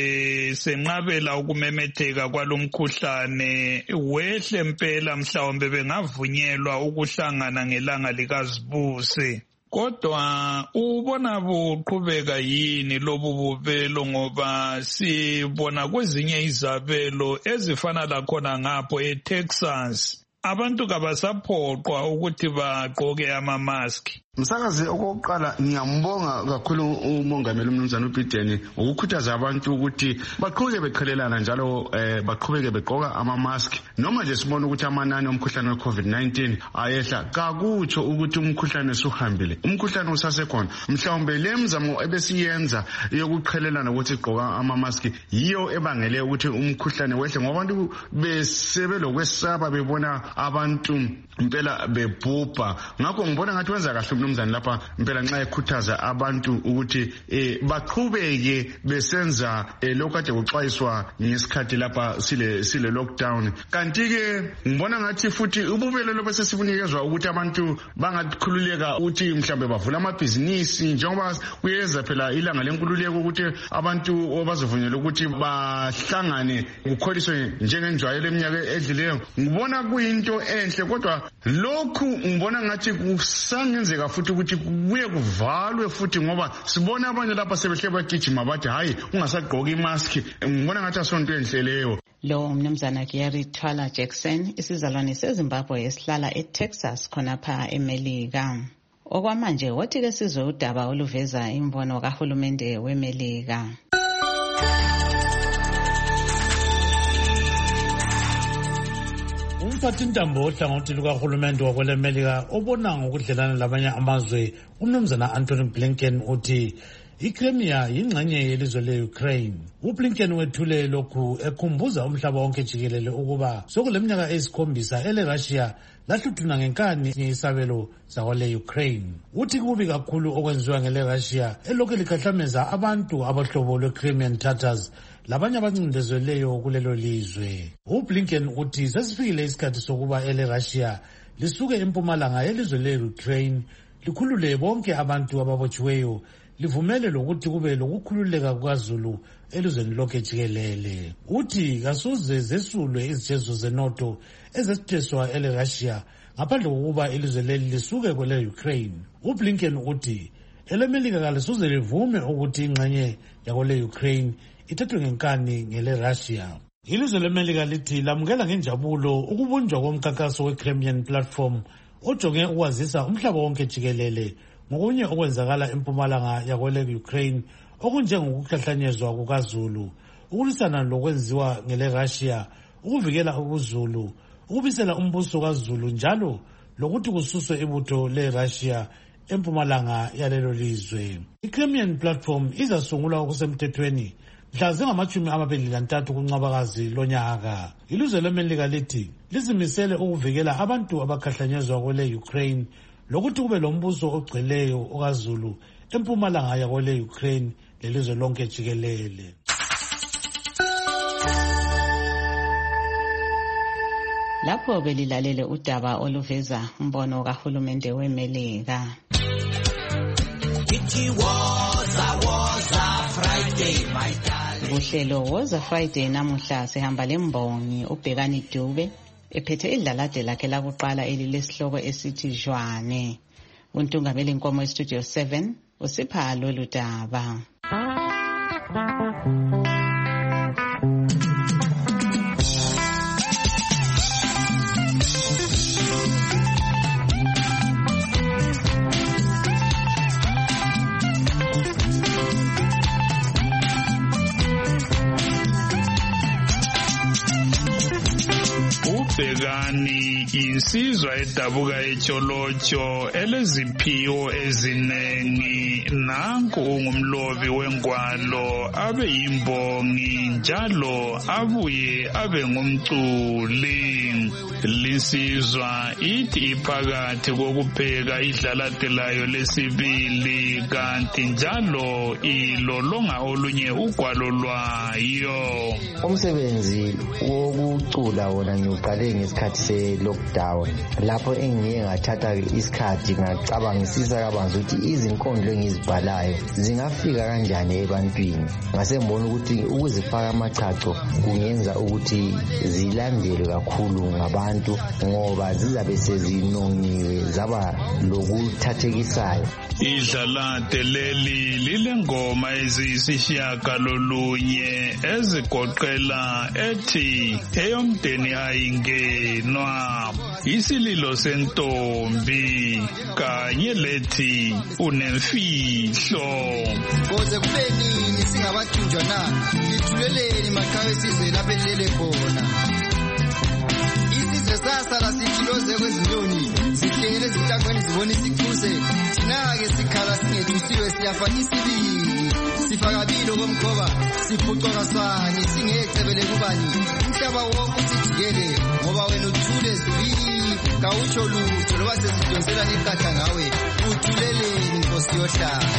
besenqabela ukumemetheka kwalomkhuhlane wehle impela mhlawumbe bengavunyelwa ukuhlangana ngelanga likazibuse. Kodwa ubona buqhubeka yini lobu bubelo, ngoba sibona kwezinye izabelo ezifana lakhona ngapho eTexas abantu kabasaphoqwa ukuthi bagqoke ama-mask. Msakazi, okokuqala ngiyambonga kakhulu umongameli uMnumzana uBiden ukukhuthaza abantu ukuthi baqhubeke beqhelelana njalo eh baqhubeke begqoka ama-mask. Noma nje sibona ukuthi amanani omkhuhlane we-COVID nineteen ayehla, kakutsho ukuthi umkhuhlane suhambile. Umkhuhlane usasekhona. Mhlawumbe le mzamo ebesiyenza yokuqhelelana ukuthi igqoka ama-mask yiyo ebangele ukuthi umkhuhlane wehle, ngoba abantu besebelokwesaba bebona abantu impela bebhubha. Ngakho ngibona ngathi wenza kahle umnumzana lapha impela nxa ekhuthaza abantu ukuthi eh baqhubeke besenza lokho kade kuxwayiswa ngesikhathi lapha sile sile lockdown. Kanti ke ngibona ngathi futhi ububelo lobese sifunikezwa ukuthi abantu bangakhululeka ukuthi mhlambe bavula amabhizinisi, njengoba kuyeza phela ilanga lenkululeko ukuthi abantu bazovunyelwa ukuthi bahlangane ukholiswe njengenjwayelo eminyaka edlileyo. Ngibona kuyinto enhle, kodwa lokhu ngibona ngathi kusangenzeka futhi ukuthi kuye kuvalwe futhi, ngoba sibona abanye lapha sebehle bagijima bathi hayi ungasagqoka imask. Ngibona ngathi asonto enhle leyo. Lo umnumzana Gary Twala Jackson, isizalwane seZimbabwe esihlala eTexas khonapha eMelika. Okwamanje wothi ke sizwe udaba oluveza imbono kahulumende weMelika. Umphathintambo ohlangothi lukahulumende wakwelemelika obona ngokudlelana labanye amazwe, umnumzana Anthony Blinken uthi iCrimea yingxenye yelizwe le-Ukraine. UBlinken wethule lokhu ekhumbuza umhlaba wonke jikelele ukuba sokuleminyaka eyisikhombisa ele-Russia lahluthuna ngenkani isabelo zakwele-Ukraine. Uthi kubi kakhulu okwenziwa ngele-Russia elokhu likhahlameza abantu abahlobo lwe-Crimean Tatars labanye abancindezelweyo kulelo lizwe. UBlinken uthi sesifikile isikhathi sokuba ele-Russia lisuke empumalanga yelizwe le-Ukraine likhulule bonke abantu ababotshiweyo, livumele lokuthi kube lokukhululeka kukaZulu elizweni lonke jikelele. Uthi kasoze zesulwe izijezo zenotho ezesitheswa ele-Russia ngaphandle kokuba ilizwe leli lisuke kwele-Ukraine. UBlinken uthi elemelika kalisoze livume ukuthi ingxenye yakwele-Ukraine ithathwe ngenkani ngele-Russia. Ilizwe leMelika lithi lamukela ngenjabulo ukubunjwa komkhankaso we-Crimean Platform ojonge ukwazisa umhlaba wonke jikelele ngokunye okwenzakala empumalanga yakwele-Ukraine okunjengokuhlahlanyezwa kukaZulu, ukulwisana lokwenziwa ngele-Russia, ukuvikela ukuZulu, ukubisela umbuso kaZulu njalo lokuthi kususwe ibutho le-Russia empumalanga yalelo lizwe. I-Crimean Platform izasungulwa okusemthethweni mhla zingamashumi amabili lantathu kuNcwabakazi lonyaka. Ilizwe leMelika lithi lizimisele ukuvikela abantu abakhahlanyezwa kwele-Ukraine lokuthi kube lombuso ogcweleyo okaZulu empumalanga yakwele-Ukraine lelizwe lonke jikelele. Lapho belilalele udaba oluveza umbono kahulumende weMelika. Ithi woza woza Uhlelo Woza Friday namuhla sihamba lembongi uBhekani Dube ephethe idlalade lakhe lakuqala elilesihloko esithi Jwane. Untungameli inkomo estudio seven usipha lolu daba. Bhekani insizwa edabuka eTsholotsho eleziphiwo ezinengi, nanku ungumlobi wengwalo abe yimbongi njalo abuye abe ngumculi. Linsizwa ithi iphakathi kokupheka idlalade layo lesibili kanti njalo ilolonga olunye ugwalo lwayo. Umsebenzi wokucula wona ngiuqale ngesikhathi se-lockdown lapho engiye ngathatha isikhathi ngacabangisisa kabanzi ukuthi izinkondlo engizibhalayo zingafika kanjani ebantwini. Ngase ngibona ukuthi ukuzifaka amachacho kungenza ukuthi zilandelwe kakhulu ngabantu ngoba zizabe sezinongiwe zaba lokuthathekisayo. Idlalade leli lilengoma eziyisishiyagalolunye ezigoqela ethi eyomdeni ayingenwa, isililo sentombi kanye lethi unemfihlo. Koze kube nini singabathunjwa na, ithuleleni maqhawe sizwe lapho elele khona. Isizwe sasala sichiloze kwezinyoni, sihlele zitangweni zibona isikhuze, thina-ke sikhala singethusiwe siyafaka isibili. Sifakabilo komkhoba, siphucoka sani, singecebele kubani, umhlaba wonke usijikele, ngoba wena uthule zwi, kawutsho lutho, loba sesidonsela n'iqatha ngawe, uthuleleni Nkosi yohlala.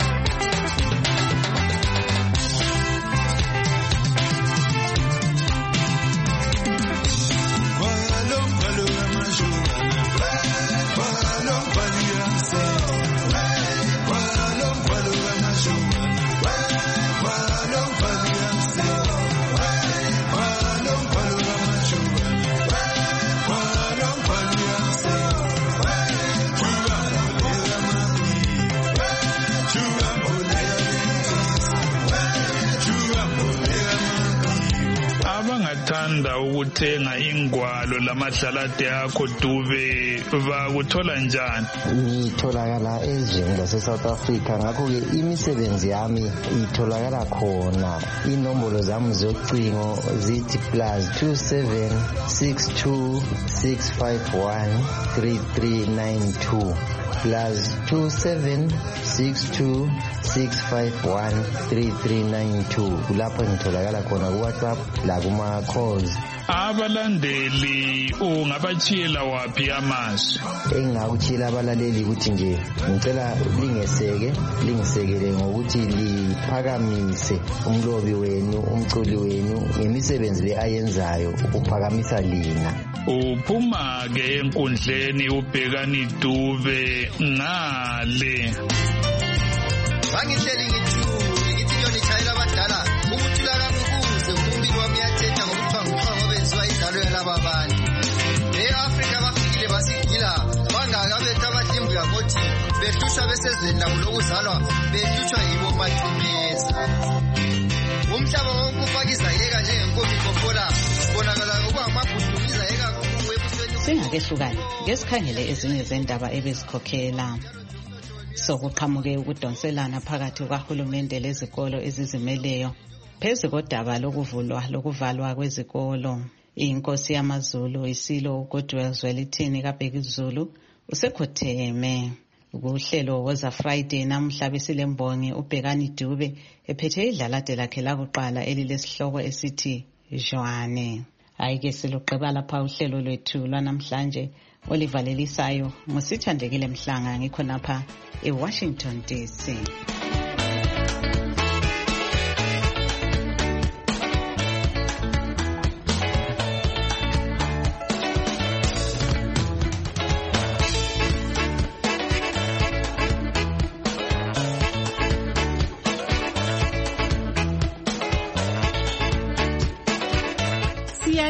Abangathanda ukuthenga ingwalo lamadlalade akho Dube bakuthola njani? Ngitholakala ezweni lase-South Africa, ngakho-ke imisebenzi yami itholakala khona. Inombolo zami zocingo zithi plus two seven six two six five one three three nine two plus two seven six two six five one three three nine two. Kulapho ngitholakala khona ku-WhatsApp la kuma-calls. Abalandeli ungabachiyela waphi amazwi? Engingakutshiyela abalaleli ukuthi nje ngicela lingeseke lingisekele ngokuthi liphakamise umlobi wenu umculi wenu ngemisebenzi le ayenzayo ukuphakamisa lina. Uphuma-ke enkundleni uBhekani Dube ngale. Bangihleli ngithule ngithi yona ichayela abadala ukuthula kakukuze umbiko wami yathetha ngokuthiwa ngixhobo benziwa idlalo yalaba abantu. E-Afrika bafikile basigila bangaka bethu abahlimbu yakothi behlushwa besezweni labo lokuzalwa behlutshwa yibo mathumeza. Umhlaba wonke ufakiza yeka njengenkomi kophola sibonakala ukuba amabhudumiza yeka kuwebusweni. Singakehlukani ngesikhangele ezinye zendaba ebezikhokhela. Sokuqhamuke ukudonselana phakathi kukahulumende lezikolo ezizimeleyo phezu kodaba lokuvulwa lokuvalwa kwezikolo. Inkosi yamaZulu isilo uGoodwill Zwelithini kaBhekuzulu usekhotheme. Kuhlelo Woza Friday namhla besilembongi uBhekani Dube ephethe idlalade lakhe lakuqala elilesihloko esithi Jwane. Ayike siluqeba lapha uhlelo lwethu lwanamhlanje olivalelisayo ngusithandekile Mhlanga ngikhonapha eWashington D C.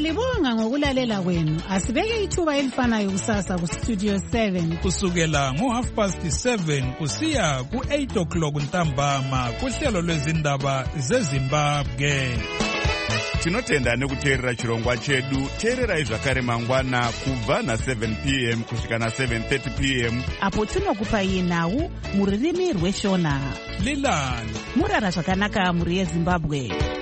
Siyalibonga ngokulalela kwenu. Asibeke ithuba elifanayo kusasa ku Studio seven. Kusukela ngo half past seven kusiya ku eight o'clock ntambama kuhlelo lwezindaba zeZimbabwe. Tinotenda nekuteerera chirongwa chedu. Teererai zvakare mangwana kubva na seven p m kusvika na seven thirty p m apo tinokupai nhau muririmi rweshona. Lilani murara zvakanaka muri yeZimbabwe.